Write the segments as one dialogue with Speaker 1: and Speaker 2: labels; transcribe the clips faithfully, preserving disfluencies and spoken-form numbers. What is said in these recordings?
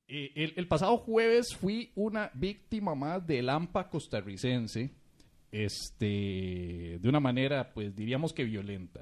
Speaker 1: Eh, el, el pasado jueves fui una víctima más del AMPA costarricense, este, de una manera, pues diríamos que violenta.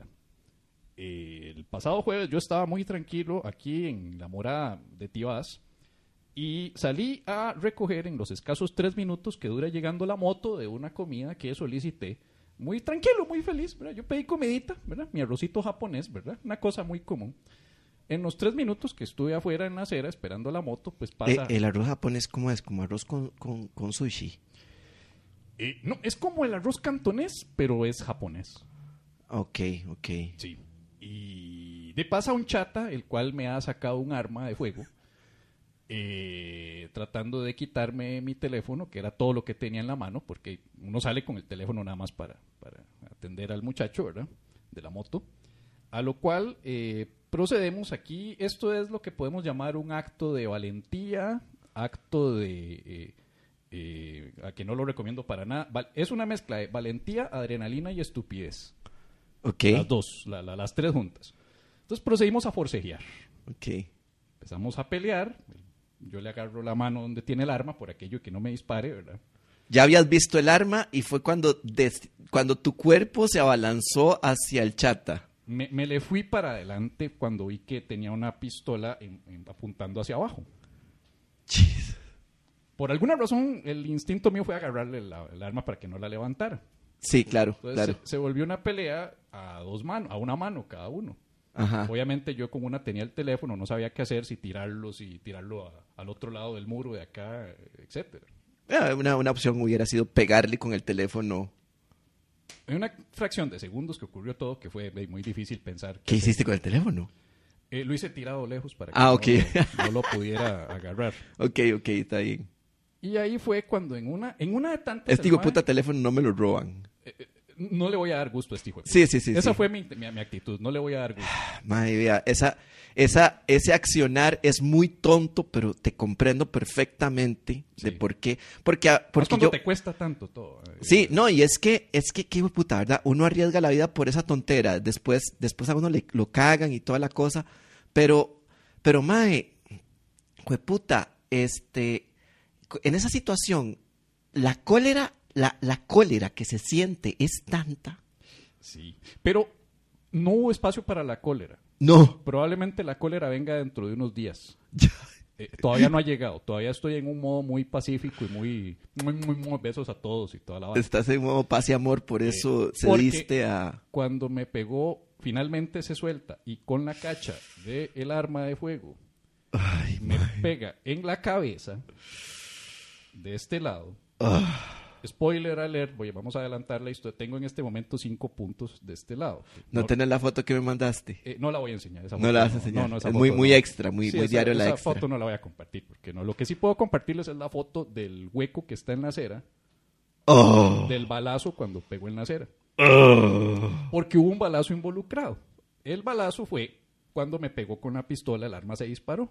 Speaker 1: Eh, el pasado jueves yo estaba muy tranquilo aquí en la morada de Tibás y salí a recoger en los escasos tres minutos que dura llegando la moto de una comida que solicité. Muy tranquilo, muy feliz, ¿verdad? Yo pedí comidita, ¿verdad? Mi arrocito japonés, ¿verdad? Una cosa muy común. En los tres minutos que estuve afuera en la acera esperando la moto, pues pasa...
Speaker 2: Eh, ¿El arroz japonés cómo es? ¿Como arroz con, con, con sushi?
Speaker 1: Eh, no, es como el arroz cantonés, pero es japonés.
Speaker 2: Ok, ok.
Speaker 1: Sí. Y de pasa un chata, el cual me ha sacado un arma de fuego, eh, tratando de quitarme mi teléfono, que era todo lo que tenía en la mano, porque uno sale con el teléfono nada más para, para atender al muchacho, ¿verdad? De la moto. A lo cual eh, procedemos aquí. Esto es lo que podemos llamar un acto de valentía, acto de... Eh, eh, a que no lo recomiendo para nada. Val- es una mezcla de valentía, adrenalina y estupidez.
Speaker 2: Ok.
Speaker 1: Las dos, la, la, las tres juntas. Entonces procedimos a forcejear.
Speaker 2: Ok.
Speaker 1: Empezamos a pelear. Yo le agarro la mano donde tiene el arma por aquello que no me dispare, ¿verdad?
Speaker 2: Ya habías visto el arma y fue cuando, des- cuando tu cuerpo se abalanzó hacia el chata.
Speaker 1: Me, me le fui para adelante cuando vi que tenía una pistola en- en- apuntando hacia abajo.
Speaker 2: Chis.
Speaker 1: Por alguna razón, el instinto mío fue agarrarle la- el arma para que no la levantara.
Speaker 2: Sí, claro,
Speaker 1: Entonces
Speaker 2: claro.
Speaker 1: se, se volvió una pelea a dos manos, a una mano cada uno.
Speaker 2: Ajá.
Speaker 1: Obviamente yo con una tenía el teléfono, no sabía qué hacer, si tirarlo, si tirarlo a- al otro lado del muro de acá, etcétera.
Speaker 2: Ah, Una, una opción hubiera sido pegarle con el teléfono.
Speaker 1: En una fracción de segundos que ocurrió todo, que fue eh, muy difícil pensar.
Speaker 2: ¿Qué
Speaker 1: hacer.
Speaker 2: hiciste con el teléfono?
Speaker 1: Eh, lo hice tirado lejos para que
Speaker 2: Ah,
Speaker 1: no,
Speaker 2: ok.
Speaker 1: no lo pudiera agarrar.
Speaker 2: Ok, ok, está bien.
Speaker 1: Y ahí fue cuando en una, en una de tantas...
Speaker 2: Este
Speaker 1: el
Speaker 2: hijo
Speaker 1: mae-
Speaker 2: puta teléfono no me lo roban.
Speaker 1: No le voy a dar gusto a este hijo de puta.
Speaker 2: Sí, sí, sí.
Speaker 1: Esa
Speaker 2: sí.
Speaker 1: fue mi, mi, mi actitud, no le voy a dar gusto.
Speaker 2: Madre mía, esa, esa, ese accionar es muy tonto, pero te comprendo perfectamente de
Speaker 1: Sí.
Speaker 2: por qué. Porque,
Speaker 1: Más
Speaker 2: porque
Speaker 1: cuando
Speaker 2: yo...
Speaker 1: te cuesta tanto todo. eh.
Speaker 2: Sí, no, y es que, es que, qué hijo de puta, ¿verdad? Uno arriesga la vida por esa tontera. Después, después a uno le, lo cagan y toda la cosa. Pero, pero, mae, puta, este, en esa situación, la cólera, la, la cólera que se siente es tanta.
Speaker 1: Sí, pero no hubo espacio para la cólera.
Speaker 2: No.
Speaker 1: Probablemente la cólera venga dentro de unos días. Eh, todavía no ha llegado. Todavía estoy en un modo muy pacífico y muy, muy, muy, muy besos a todos y toda la vaina.
Speaker 2: Estás en modo paz y amor, por eso
Speaker 1: Eh,
Speaker 2: se
Speaker 1: porque-
Speaker 2: diste a...
Speaker 1: Cuando me pegó, finalmente se suelta y con la cacha del arma de fuego
Speaker 2: Ay,
Speaker 1: me
Speaker 2: mae.
Speaker 1: pega en la cabeza de este lado.
Speaker 2: Ah,
Speaker 1: Spoiler alert, voy, vamos a adelantar la historia. Tengo en este momento cinco puntos de este lado.
Speaker 2: no tenés la foto que me mandaste.
Speaker 1: eh, no la voy a enseñar. Esa
Speaker 2: No
Speaker 1: foto
Speaker 2: la vas a enseñar.
Speaker 1: no, no, esa
Speaker 2: Es
Speaker 1: foto
Speaker 2: muy,
Speaker 1: no.
Speaker 2: muy extra, muy,
Speaker 1: Sí,
Speaker 2: muy
Speaker 1: esa-
Speaker 2: diario la
Speaker 1: esa
Speaker 2: extra.
Speaker 1: foto no la voy a compartir, porque no. Lo que sí puedo compartirles es la foto del hueco que está en la acera,
Speaker 2: Oh.
Speaker 1: del balazo cuando pegó en la acera.
Speaker 2: Oh.
Speaker 1: Porque hubo un balazo involucrado. El balazo fue cuando me pegó con la pistola, el arma se disparó.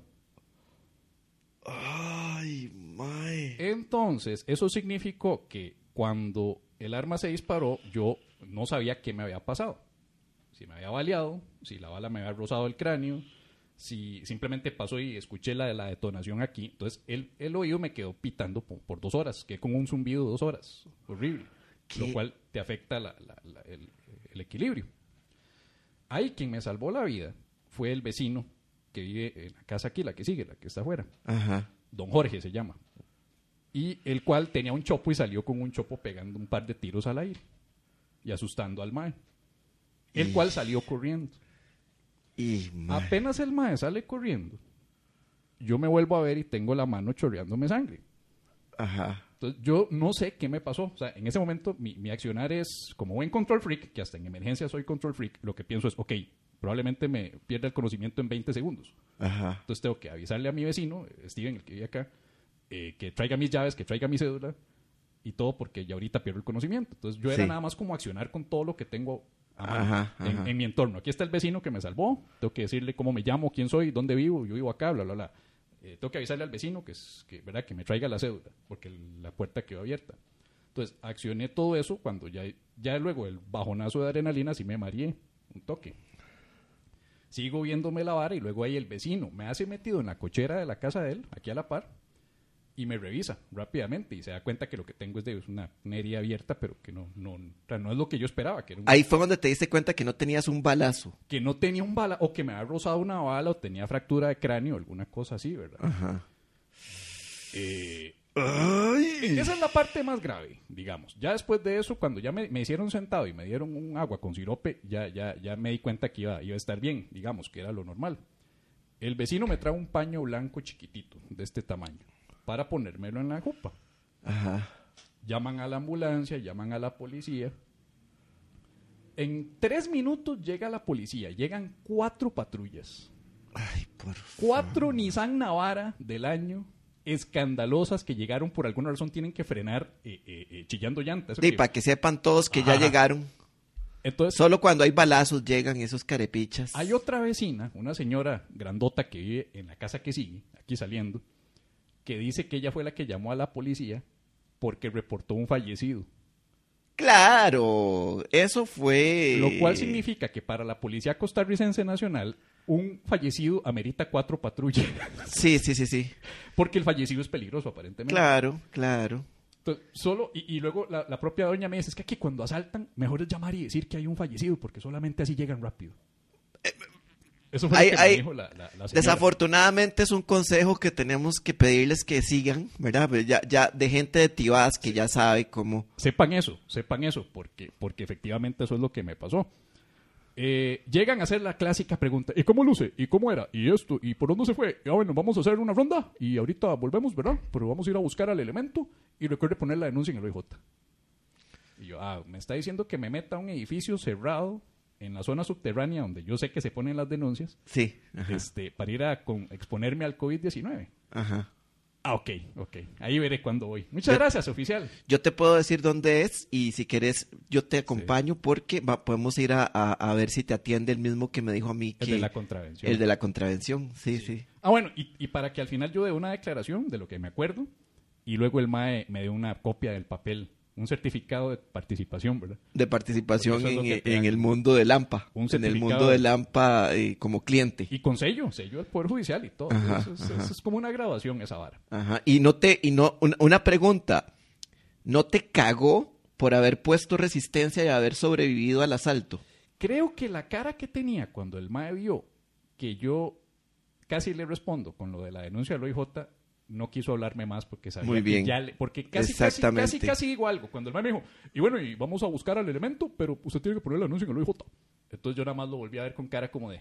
Speaker 2: Ay, mae.
Speaker 1: Entonces, eso significó que cuando el arma se disparó, yo no sabía qué me había pasado. Si me había baleado, si la bala me había rozado el cráneo, si simplemente pasó y escuché la de la detonación aquí. Entonces, el, el oído me quedó pitando por, por dos horas, que con un zumbido dos horas. Horrible.
Speaker 2: ¿Qué?
Speaker 1: Lo cual te afecta la- la- la- el, el equilibrio. Ahí quien me salvó la vida fue el vecino que vive en la casa aquí, la que sigue, la que está afuera.
Speaker 2: Ajá.
Speaker 1: Don Jorge se llama. Y el cual tenía un chopo y salió con un chopo pegando un par de tiros al aire y asustando al mae. El
Speaker 2: Y-
Speaker 1: cual salió corriendo.
Speaker 2: Y, mae.
Speaker 1: Apenas el mae sale corriendo, yo me vuelvo a ver y tengo la mano chorreándome sangre.
Speaker 2: Ajá.
Speaker 1: Entonces, yo no sé qué me pasó. O sea, en ese momento mi, mi accionar es, como buen control freak, que hasta en emergencia soy control freak, lo que pienso es, ok, probablemente me pierda el conocimiento en veinte segundos.
Speaker 2: Ajá.
Speaker 1: Entonces tengo que avisarle a mi vecino, Steven, el que vive acá, eh, que traiga mis llaves, que traiga mi cédula y todo porque ya ahorita pierdo el conocimiento. Entonces yo era
Speaker 2: Sí.
Speaker 1: nada más como accionar con todo lo que tengo a mano
Speaker 2: Ajá,
Speaker 1: en,
Speaker 2: ajá.
Speaker 1: en mi entorno. Aquí está el vecino que me salvó, tengo que decirle cómo me llamo, quién soy, dónde vivo, yo vivo acá, bla, bla, bla. Eh, tengo que avisarle al vecino que, es, que, ¿verdad? que me traiga la cédula porque el- la puerta quedó abierta. Entonces accioné todo eso cuando ya, ya luego el bajonazo de adrenalina sí me mareé un toque. Sigo viéndome la vara y luego ahí el vecino me hace metido en la cochera de la casa de él, aquí a la par, y me revisa rápidamente y se da cuenta que lo que tengo es de es una, una herida abierta, pero que no, no, o sea, no es lo que yo esperaba. Que era un,
Speaker 2: Ahí fue donde te diste cuenta que no tenías un balazo.
Speaker 1: que no tenía un bala, o que me había rozado una bala, o tenía fractura de cráneo, alguna cosa así, ¿verdad?
Speaker 2: Ajá.
Speaker 1: Eh,
Speaker 2: Ay.
Speaker 1: esa es la parte más grave, digamos. Ya después de eso, cuando ya me, me hicieron sentado y me dieron un agua con sirope, ya, ya, ya me di cuenta que iba, iba a estar bien, digamos, que era lo normal. El vecino me trae un paño blanco chiquitito, de este tamaño, para ponérmelo en la jupa.
Speaker 2: Ajá.
Speaker 1: Llaman a la ambulancia, llaman a la policía. En tres minutos llega la policía, llegan cuatro patrullas.
Speaker 2: Ay, por
Speaker 1: Cuatro Nissan Navara del año, escandalosas, que llegaron por alguna razón, tienen que frenar eh, eh, eh, chillando llantas.
Speaker 2: Sí, para que sepan todos que ya
Speaker 1: Ajá.
Speaker 2: llegaron.
Speaker 1: Entonces,
Speaker 2: Solo cuando hay balazos llegan esos carepichas.
Speaker 1: hay otra vecina, una señora grandota que vive en la casa que sigue, aquí saliendo, que dice que ella fue la que llamó a la policía porque reportó un fallecido.
Speaker 2: Claro, eso fue...
Speaker 1: Lo cual significa que para la Policía Costarricense Nacional, un fallecido amerita cuatro patrullas.
Speaker 2: Sí, sí, sí, sí.
Speaker 1: Porque el fallecido es peligroso, aparentemente.
Speaker 2: Claro, claro.
Speaker 1: Entonces, solo, y, y luego la, la propia doña me dice, es que aquí cuando asaltan, mejor es llamar y decir que hay un fallecido, porque solamente así llegan rápido. Eso fue
Speaker 2: Hay-
Speaker 1: lo que
Speaker 2: hay-
Speaker 1: me dijo la, la, la señora.
Speaker 2: Desafortunadamente es un consejo que tenemos que pedirles que sigan, ¿verdad? Pues ya, ya de gente de Tibás que ya sabe cómo...
Speaker 1: Sepan eso, sepan eso, porque, porque efectivamente eso es lo que me pasó. Eh, llegan a hacer la clásica pregunta, ¿y cómo luce? ¿Y cómo era? ¿Y esto? ¿Y por dónde se fue? Ah, bueno, vamos a hacer una ronda y ahorita volvemos, ¿verdad? Pero vamos a ir a buscar al elemento y recuerde poner la denuncia en el O I J. Y yo, ah, me está diciendo que me meta a un edificio cerrado en la zona subterránea donde yo sé que se ponen las denuncias,
Speaker 2: Sí, ajá,
Speaker 1: este, para ir a con- exponerme al COVID diecinueve.
Speaker 2: ajá.
Speaker 1: Ah, ok, ok. Ahí veré cuándo voy. Muchas
Speaker 2: Yo-
Speaker 1: gracias, oficial.
Speaker 2: Yo te puedo decir dónde es y si quieres yo te acompaño porque va- podemos ir a, a- a ver si te atiende el mismo que me dijo a mí que...
Speaker 1: El de la contravención.
Speaker 2: El de la contravención, sí, sí.
Speaker 1: Ah, bueno, y, y para que al final yo dé una declaración de lo que me acuerdo y luego el M A E me dé una copia del papel, un certificado de participación, ¿verdad?
Speaker 2: De participación
Speaker 1: Porque eso es
Speaker 2: en,
Speaker 1: lo que te
Speaker 2: en
Speaker 1: dan.
Speaker 2: el mundo de Lampa.
Speaker 1: Un
Speaker 2: En el
Speaker 1: certificado.
Speaker 2: mundo de Lampa eh, como cliente.
Speaker 1: Y con sello, sello del Poder Judicial y todo.
Speaker 2: Ajá,
Speaker 1: eso, es,
Speaker 2: ajá.
Speaker 1: eso es como una graduación esa vara.
Speaker 2: Ajá. Y no te, y no, una, una pregunta. ¿No te cagó por haber puesto resistencia y haber sobrevivido al asalto?
Speaker 1: Creo que la cara que tenía cuando el M A E vio que yo casi le respondo con lo de la denuncia del O I J, no quiso hablarme más porque sabía
Speaker 2: Muy bien.
Speaker 1: que ya le, porque casi, casi,
Speaker 2: Exactamente.
Speaker 1: casi, casi digo algo. Cuando el M A E me dijo, y bueno, y vamos a buscar al elemento, pero usted tiene que poner la denuncia en el O I J. Entonces yo nada más lo volví a ver con cara como de...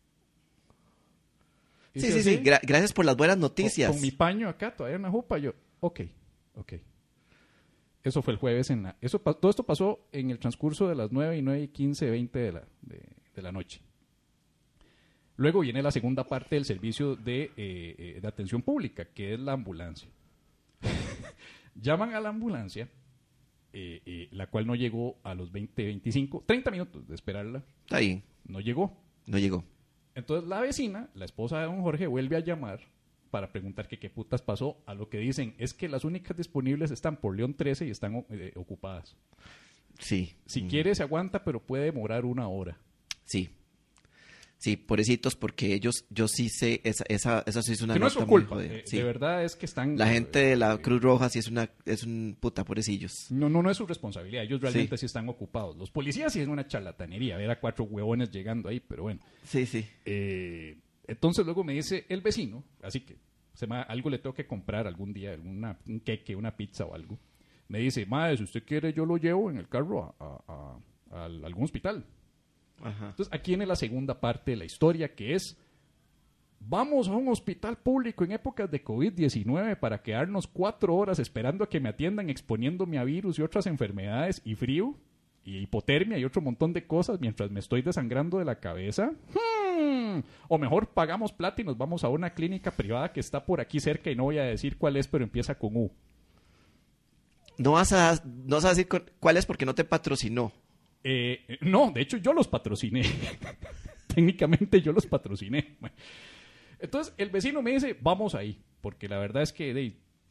Speaker 2: Sí,
Speaker 1: Dice
Speaker 2: sí, sí.
Speaker 1: así,
Speaker 2: Gra- gracias por las buenas
Speaker 1: con,
Speaker 2: noticias.
Speaker 1: con mi paño acá, todavía en la jupa, yo, ok, ok. Eso fue el jueves en la... Eso, pa- todo esto pasó en el transcurso de las nueve y nueve y quince, veinte de la, de, de la noche. Luego viene la segunda parte del servicio de, eh, eh, de atención pública, que es la ambulancia. Llaman a la ambulancia, eh, eh, la cual no llegó a los veinte, veinticinco, treinta minutos de esperarla.
Speaker 2: Está bien.
Speaker 1: No llegó.
Speaker 2: No llegó.
Speaker 1: Entonces la vecina, la esposa de don Jorge, vuelve a llamar para preguntar que qué putas pasó. A lo que dicen es que las únicas disponibles están por León trece y están eh, ocupadas.
Speaker 2: Sí.
Speaker 1: Si
Speaker 2: Mm,
Speaker 1: quiere se aguanta, pero puede demorar una hora.
Speaker 2: Sí. Sí, pobrecitos, porque ellos, yo sí sé, esa, esa, esa sí es una
Speaker 1: Que no es
Speaker 2: nota
Speaker 1: su
Speaker 2: muy
Speaker 1: culpa.
Speaker 2: jodida.
Speaker 1: eh,
Speaker 2: Sí.
Speaker 1: De verdad es que están...
Speaker 2: La gente de la
Speaker 1: eh,
Speaker 2: Cruz Roja sí es una, es un puta, pobrecillos.
Speaker 1: No, no, no es su responsabilidad. Ellos realmente
Speaker 2: Sí.
Speaker 1: sí, están ocupados. Los policías sí es una charlatanería. Ver a cuatro huevones llegando ahí, pero bueno.
Speaker 2: Sí, sí.
Speaker 1: Eh, entonces luego me dice el vecino, así que se me, algo le tengo que comprar algún día, alguna, un queque, una pizza o algo. Me dice, madre, si usted quiere yo lo llevo en el carro a, a- a- a algún hospital.
Speaker 2: Ajá.
Speaker 1: Entonces aquí viene la segunda parte de la historia, que es, vamos a un hospital público en épocas de COVID diecinueve para quedarnos cuatro horas esperando a que me atiendan exponiéndome a virus y otras enfermedades y frío y hipotermia y otro montón de cosas mientras me estoy desangrando de la cabeza. Hmm. O mejor pagamos plata y nos vamos a una clínica privada que está por aquí cerca y no voy a decir cuál es, pero empieza con U.
Speaker 2: No vas a, no vas a decir cu- cuál es porque no te patrocinó.
Speaker 1: Eh, no, de hecho yo los patrociné. Técnicamente yo los patrociné. Bueno. Entonces el vecino me dice, vamos ahí, porque la verdad es que de,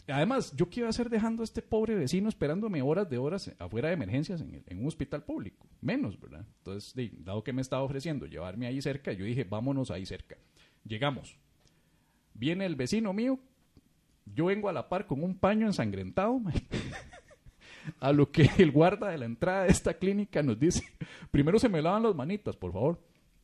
Speaker 1: Además, ¿yo qué iba a hacer dejando a este pobre vecino esperándome horas de horas afuera de emergencias en, el, en un hospital público? Menos, ¿verdad? Entonces, de, dado que me estaba ofreciendo llevarme ahí cerca, yo dije, vámonos ahí cerca. Llegamos. Viene el vecino mío, yo vengo a la par con un paño ensangrentado, a lo que el guarda de la entrada de esta clínica nos dice, primero se me lavan las manitas, por favor.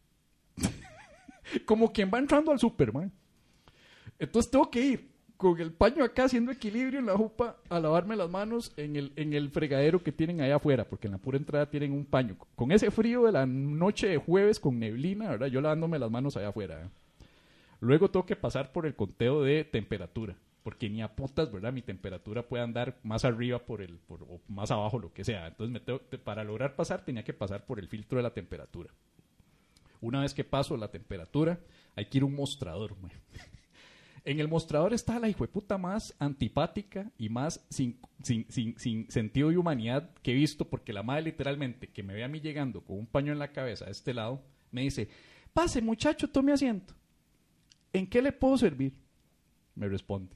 Speaker 1: Como quien va entrando al súper, man. Entonces tengo que ir con el paño acá haciendo equilibrio en la jupa a lavarme las manos en el, en el fregadero que tienen allá afuera, porque en la pura entrada tienen un paño. Con ese frío de la noche de jueves con neblina, ¿verdad? Yo lavándome las manos allá afuera. ¿eh? Luego tengo que pasar por el conteo de temperatura, porque ni a putas, ¿verdad? Mi temperatura puede andar más arriba por el, por, o más abajo, lo que sea. Entonces, me tengo, para lograr pasar, tenía que pasar por el filtro de la temperatura. Una vez que paso la temperatura, hay que ir a un mostrador, man. En el mostrador está la hijueputa más antipática y más sin, sin, sin, sin sentido de humanidad que he visto, porque la madre literalmente, que me ve a mí llegando con un paño en la cabeza a este lado, me dice, pase muchacho, tome asiento. ¿En qué le puedo servir? Me responde.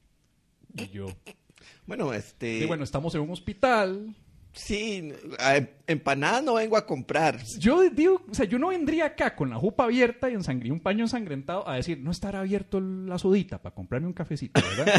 Speaker 1: Y yo...
Speaker 2: Bueno, este...
Speaker 1: Y bueno, estamos en un hospital...
Speaker 2: Sí, a empanadas no vengo a comprar.
Speaker 1: Yo digo, o sea, yo no vendría acá con la jupa abierta y ensangría un paño ensangrentado a decir, no estará abierto la sodita para comprarme un cafecito, ¿verdad?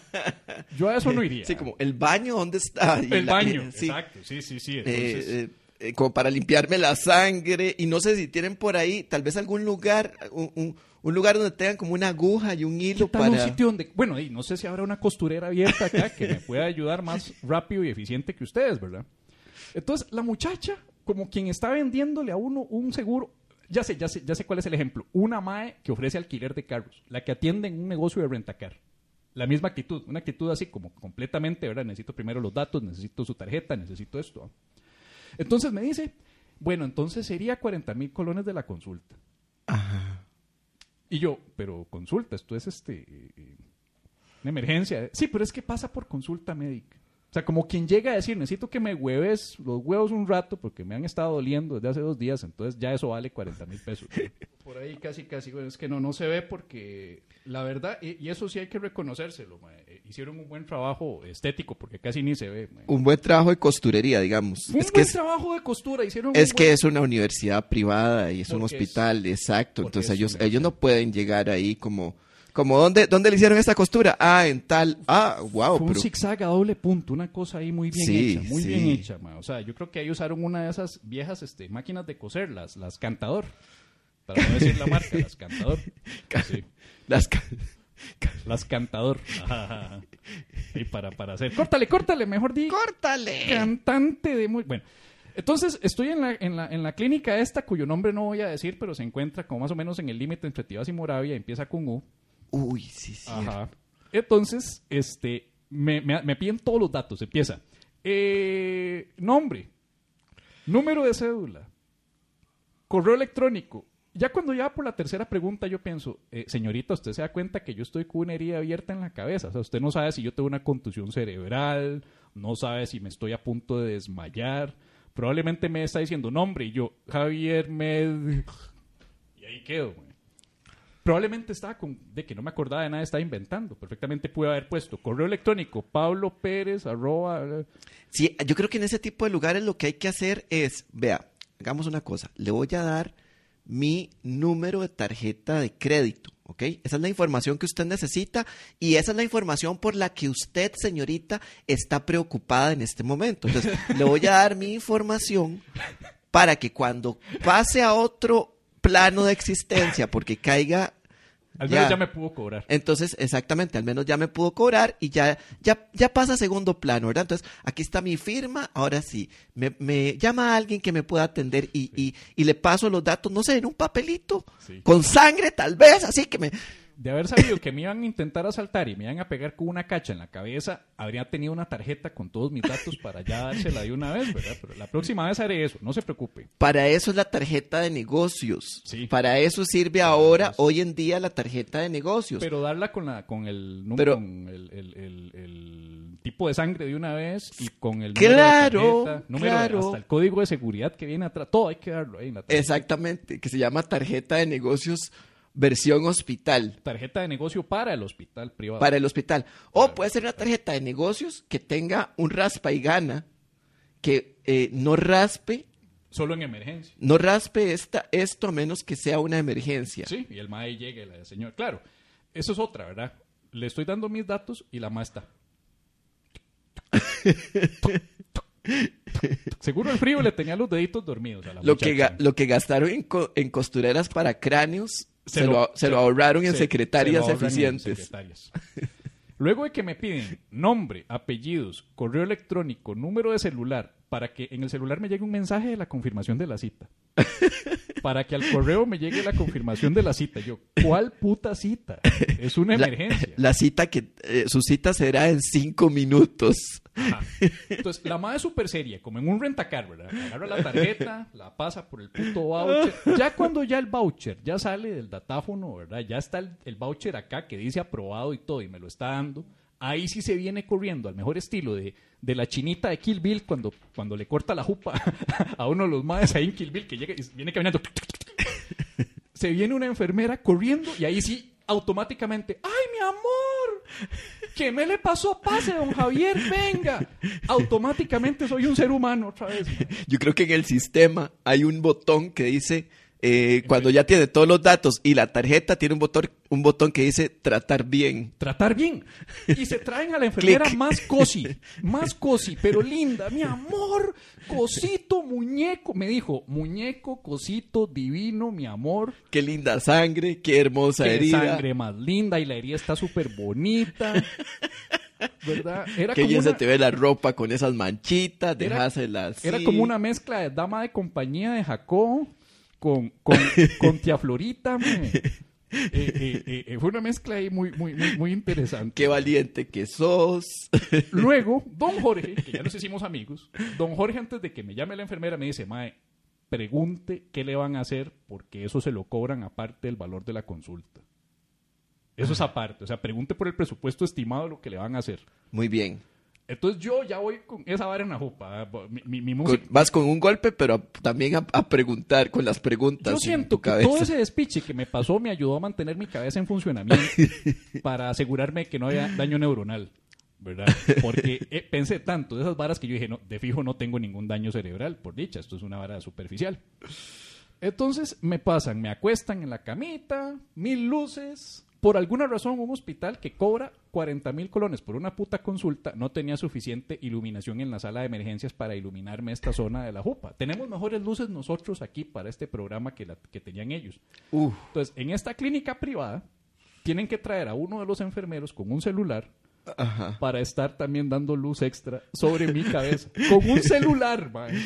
Speaker 1: Yo a eso no iría.
Speaker 2: Sí, como, ¿el baño dónde está? Y
Speaker 1: el
Speaker 2: la,
Speaker 1: baño,
Speaker 2: eh, sí.
Speaker 1: exacto, sí, sí, sí. Entonces...
Speaker 2: Eh, eh, como para limpiarme la sangre. Y no sé si tienen por ahí, tal vez algún lugar, un, un, un lugar donde tengan como una aguja y un hilo para...
Speaker 1: un sitio donde, bueno, y no sé si habrá una costurera abierta acá que me pueda ayudar más rápido y eficiente que ustedes, ¿verdad? Entonces, la muchacha, como quien está vendiéndole a uno un seguro, ya sé, ya sé, ya sé cuál es el ejemplo. Una mae que ofrece alquiler de carros, la que atiende en un negocio de rentacar. La misma actitud, una actitud así como completamente, ¿verdad? Necesito primero los datos, necesito su tarjeta, necesito esto. Entonces me dice, bueno, entonces sería cuarenta mil colones de la consulta.
Speaker 2: Ajá.
Speaker 1: Y yo, pero consulta, esto es este eh, una emergencia. Sí, pero es que pasa por consulta médica. O sea, como quien llega a decir, necesito que me hueves los huevos un rato porque me han estado doliendo desde hace dos días, entonces ya eso vale cuarenta mil pesos. Por ahí casi, casi, bueno, es que no, no se ve porque la verdad, y, y eso sí hay que reconocérselo, mae, hicieron un buen trabajo estético porque casi ni se ve. Mae.
Speaker 2: Un buen trabajo de costurería, digamos.
Speaker 1: Un
Speaker 2: es
Speaker 1: buen
Speaker 2: que es,
Speaker 1: trabajo de costura, hicieron
Speaker 2: Es
Speaker 1: un
Speaker 2: que
Speaker 1: buen...
Speaker 2: es una universidad privada y es un
Speaker 1: Porque
Speaker 2: hospital,
Speaker 1: es,
Speaker 2: exacto. Entonces ellos,
Speaker 1: un...
Speaker 2: ellos no pueden llegar ahí como... Como, ¿dónde, ¿dónde le hicieron esta costura? Ah, en tal... Ah, wow.
Speaker 1: Fue
Speaker 2: pero...
Speaker 1: un zigzag a doble punto, una cosa ahí muy bien
Speaker 2: sí,
Speaker 1: hecha, muy
Speaker 2: sí.
Speaker 1: bien hecha. Ma. O sea, yo creo que ahí usaron una de esas viejas este, máquinas de coser, las, las Cantador. Para no decir la marca, las Cantador. Sí.
Speaker 2: Las, ca...
Speaker 1: las Cantador. Ajá. Y para, para hacer... Córtale, córtale, mejor di.
Speaker 2: ¡Córtale!
Speaker 1: Cantante de muy... Bueno, entonces estoy en la, en, la, en la clínica esta, cuyo nombre no voy a decir, pero se encuentra como más o menos en el límite entre Tibás y Moravia, empieza con U.
Speaker 2: Uy, sí, sí.
Speaker 1: Ajá. Entonces, este, me, me, me piden todos los datos. Empieza. Eh, nombre, número de cédula, correo electrónico. Ya cuando ya por la tercera pregunta yo pienso, eh, señorita, usted se da cuenta que yo estoy con una herida abierta en la cabeza. O sea, usted no sabe si yo tengo una contusión cerebral, no sabe si me estoy a punto de desmayar. Probablemente me está diciendo nombre y yo, Javier Med... Y ahí quedo, güey. Probablemente estaba con, de que no me acordaba de nada, estaba inventando. Perfectamente pude haber puesto correo electrónico, Pablo Pérez, arroba...
Speaker 2: Sí, yo creo que en ese tipo de lugares lo que hay que hacer es, vea, hagamos una cosa, le voy a dar mi número de tarjeta de crédito, ¿ok? Esa es la información que usted necesita y esa es la información por la que usted, señorita, está preocupada en este momento. Entonces, le voy a dar mi información para que cuando pase a otro plano de existencia, porque caiga...
Speaker 1: Al menos ya, ya me pudo cobrar.
Speaker 2: Entonces, exactamente, al menos ya me pudo cobrar y ya, ya, ya pasa a segundo plano, ¿verdad? Entonces, aquí está mi firma, ahora sí, me, me llama a alguien que me pueda atender y, sí. y, y le paso los datos, no sé, en un papelito, sí. con sangre tal vez, así que me...
Speaker 1: De haber sabido que me iban a intentar asaltar y me iban a pegar con una cacha en la cabeza, habría tenido una tarjeta con todos mis datos para ya dársela de una vez, ¿verdad? Pero la próxima vez haré eso, no se preocupe.
Speaker 2: Para eso es la tarjeta de negocios.
Speaker 1: Sí.
Speaker 2: Para eso sirve ahora, pues, hoy en día, la tarjeta de negocios.
Speaker 1: Pero darla con la con el número,
Speaker 2: pero,
Speaker 1: con el, el, el, el tipo de sangre de una vez y con el
Speaker 2: número claro,
Speaker 1: de tarjeta, número
Speaker 2: claro.
Speaker 1: de, hasta el código de seguridad que viene atrás, todo hay que darlo ahí en la tarjeta.
Speaker 2: Exactamente, que se llama tarjeta de negocios versión hospital.
Speaker 1: Tarjeta de negocio para el hospital privado.
Speaker 2: Para el hospital. O
Speaker 1: Claro.
Speaker 2: puede ser una tarjeta de negocios que tenga un raspa y gana, que eh, no raspe,
Speaker 1: Solo en emergencia.
Speaker 2: no raspe esta, esto a menos que sea una emergencia.
Speaker 1: Sí, y el M A E llega y la señor. Claro, eso es otra, ¿verdad? Le estoy dando mis datos y la M A E está. Seguro el frío le tenía los deditos dormidos a la
Speaker 2: Lo que,
Speaker 1: muchacha.
Speaker 2: ga- lo que gastaron en, co- en costureras para cráneos se,
Speaker 1: Se
Speaker 2: lo,
Speaker 1: lo-
Speaker 2: se lo
Speaker 1: se-
Speaker 2: ahorraron en
Speaker 1: se-
Speaker 2: secretarias
Speaker 1: se lo ahorran en
Speaker 2: eficientes.
Speaker 1: secretarias. Luego de que me piden nombre, apellidos, correo electrónico, número de celular, para que en el celular me llegue un mensaje de la confirmación de la cita. Para que al correo me llegue la confirmación de la cita. Yo, ¿cuál puta cita? Es una
Speaker 2: La,
Speaker 1: emergencia.
Speaker 2: la cita que eh, su cita será en cinco minutos.
Speaker 1: Ajá. Entonces, la madre es súper seria, como en un rentacar, ¿verdad? Agarra la tarjeta, la pasa por el puto voucher. Ya cuando ya el voucher ya sale del datáfono, ¿verdad? Ya está el, el voucher acá que dice aprobado y todo y me lo está dando. Ahí sí se viene corriendo al mejor estilo de, de la chinita de Kill Bill cuando, cuando le corta la jupa a uno de los madres ahí en Kill Bill que llega y viene caminando. Se viene una enfermera corriendo y ahí sí automáticamente, ¡ay, mi amor! ¿Qué me le pasó? Pase, don Javier, venga. Automáticamente soy un ser humano otra vez. Man.
Speaker 2: Yo creo que en el sistema hay un botón que dice, eh, cuando ya tiene todos los datos y la tarjeta, tiene un botón, un botón que dice tratar bien.
Speaker 1: Tratar bien. Y se traen a la enfermera
Speaker 2: Clic.
Speaker 1: más cosi, más cosi, pero linda. Mi amor, cosito, muñeco. Me dijo, muñeco, cosito, divino, mi amor.
Speaker 2: Qué linda sangre, qué hermosa
Speaker 1: Qué
Speaker 2: herida.
Speaker 1: sangre más linda y la herida está súper bonita. ¿Verdad? Era
Speaker 2: Qué
Speaker 1: como
Speaker 2: bien se
Speaker 1: una-
Speaker 2: te ve la ropa con esas manchitas,
Speaker 1: Era-
Speaker 2: dejáselas así.
Speaker 1: Era como una mezcla de dama de compañía de Jacob con, con, con tía Florita. me. Eh, eh, eh, eh, fue una mezcla ahí muy, muy, muy, muy interesante.
Speaker 2: Qué valiente que sos.
Speaker 1: Luego, don Jorge, que ya nos hicimos amigos, don Jorge antes de que me llame la enfermera me dice, mae, pregunte qué le van a hacer porque eso se lo cobran aparte del valor de la consulta. Eso es aparte, o sea, pregunte por el presupuesto estimado de lo que le van a hacer.
Speaker 2: Muy bien.
Speaker 1: Entonces yo ya voy con esa vara en la jupa. ¿eh? Mi, mi, mi
Speaker 2: Con-
Speaker 1: música.
Speaker 2: vas con un golpe, pero a- también a, a preguntar con las preguntas.
Speaker 1: Yo
Speaker 2: en
Speaker 1: siento
Speaker 2: tu
Speaker 1: que
Speaker 2: cabeza.
Speaker 1: todo ese despiche que me pasó me ayudó a mantener mi cabeza en funcionamiento para asegurarme que no había daño neuronal, ¿verdad? Porque eh, pensé tanto de esas varas que yo dije, no, de fijo no tengo ningún daño cerebral, por dicha, esto es una vara superficial. Entonces me pasan, me acuestan en la camita, mil luces. Por alguna razón, un hospital que cobra cuarenta mil colones por una puta consulta no tenía suficiente iluminación en la sala de emergencias para iluminarme esta zona de la jupa. Tenemos mejores luces nosotros aquí para este programa que, la, que tenían ellos.
Speaker 2: Uf,
Speaker 1: Entonces, en esta clínica privada, tienen que traer a uno de los enfermeros con un celular
Speaker 2: ajá.
Speaker 1: para estar también dando luz extra sobre mi cabeza. Con un celular, man.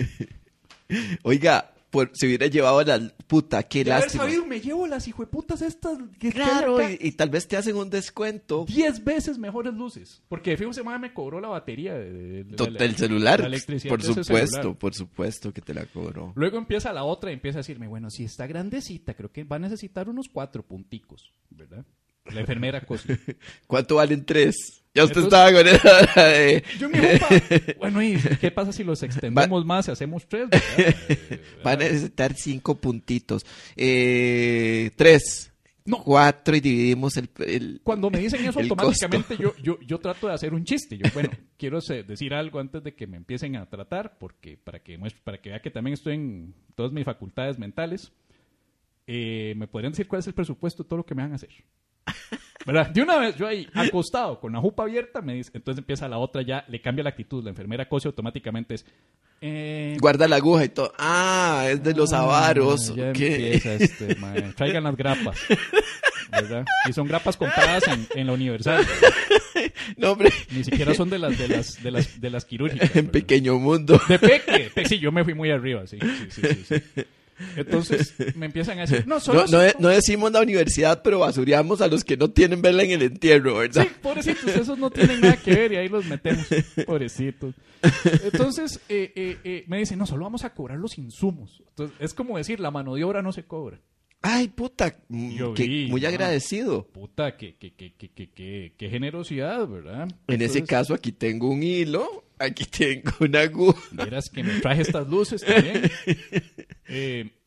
Speaker 2: Oiga, por, se hubiera llevado a la puta, qué
Speaker 1: De haber
Speaker 2: lástima.
Speaker 1: sabido, me llevo las hijueputas estas que
Speaker 2: Claro,
Speaker 1: están
Speaker 2: y,
Speaker 1: acá.
Speaker 2: y tal vez te hacen un descuento
Speaker 1: Diez veces mejores luces. Porque de fijo se me cobró la batería de, de- de-
Speaker 2: to-
Speaker 1: de la-
Speaker 2: del celular.
Speaker 1: la electricidad
Speaker 2: Por
Speaker 1: de ese
Speaker 2: supuesto,
Speaker 1: celular.
Speaker 2: por supuesto que te la cobró.
Speaker 1: Luego empieza la otra y empieza a decirme, bueno, si está grandecita, creo que va a necesitar unos cuatro punticos, ¿verdad? La enfermera cosa.
Speaker 2: ¿Cuánto valen tres? Ya usted
Speaker 1: Entonces-
Speaker 2: estaba con esa de...
Speaker 1: Yo mi jupa, bueno, ¿y qué pasa si los extendemos más y hacemos tres? ¿verdad? Eh,
Speaker 2: Van a necesitar cinco puntitos. Eh, tres.
Speaker 1: No.
Speaker 2: Cuatro y dividimos el... el-
Speaker 1: Cuando me dicen eso,
Speaker 2: el
Speaker 1: automáticamente
Speaker 2: costo.
Speaker 1: yo, yo, yo trato de hacer un chiste. Yo, bueno, quiero se- decir algo antes de que me empiecen a tratar, porque para que, muestre- para que vea que también estoy en todas mis facultades mentales. Eh, ¿Me podrían decir cuál es el presupuesto de todo lo que me van a hacer? ¿Verdad? De una vez, yo ahí, acostado, con la jupa abierta, me dice, entonces empieza la otra ya, le cambia la actitud, la enfermera cose automáticamente es... Eh,
Speaker 2: Guarda la aguja y todo. Ah, es de los
Speaker 1: ah,
Speaker 2: avaros.
Speaker 1: Ya
Speaker 2: ok.
Speaker 1: empieza este, mae. Traigan las grapas. ¿Verdad? Y son grapas compradas en, en la Universal.
Speaker 2: No, hombre,
Speaker 1: Ni siquiera son de las de las de las de las quirúrgicas.
Speaker 2: en
Speaker 1: ¿verdad?
Speaker 2: pequeño mundo.
Speaker 1: De peque. Pe- Sí, yo me fui muy arriba, sí, sí, sí, sí, sí. Entonces me empiezan a decir, no, solo
Speaker 2: No, no,
Speaker 1: cinco".
Speaker 2: no decimos la universidad, pero basureamos a los que no tienen vela en el entierro, ¿verdad?
Speaker 1: Sí, pobrecitos, esos no tienen nada que ver y ahí los metemos, pobrecitos. Entonces eh, eh, eh, me dicen, no, solo vamos a cobrar los insumos. Entonces es como decir, la mano de obra no se cobra.
Speaker 2: Ay, puta, mm,
Speaker 1: Yo
Speaker 2: que-
Speaker 1: vi,
Speaker 2: muy
Speaker 1: ma.
Speaker 2: agradecido.
Speaker 1: Puta, qué, qué, qué, qué, qué, qué, qué generosidad, ¿verdad?
Speaker 2: En ese
Speaker 1: Entonces,
Speaker 2: caso, aquí tengo un hilo, aquí tengo una aguja.
Speaker 1: Vieras que me traje estas luces también. Eh,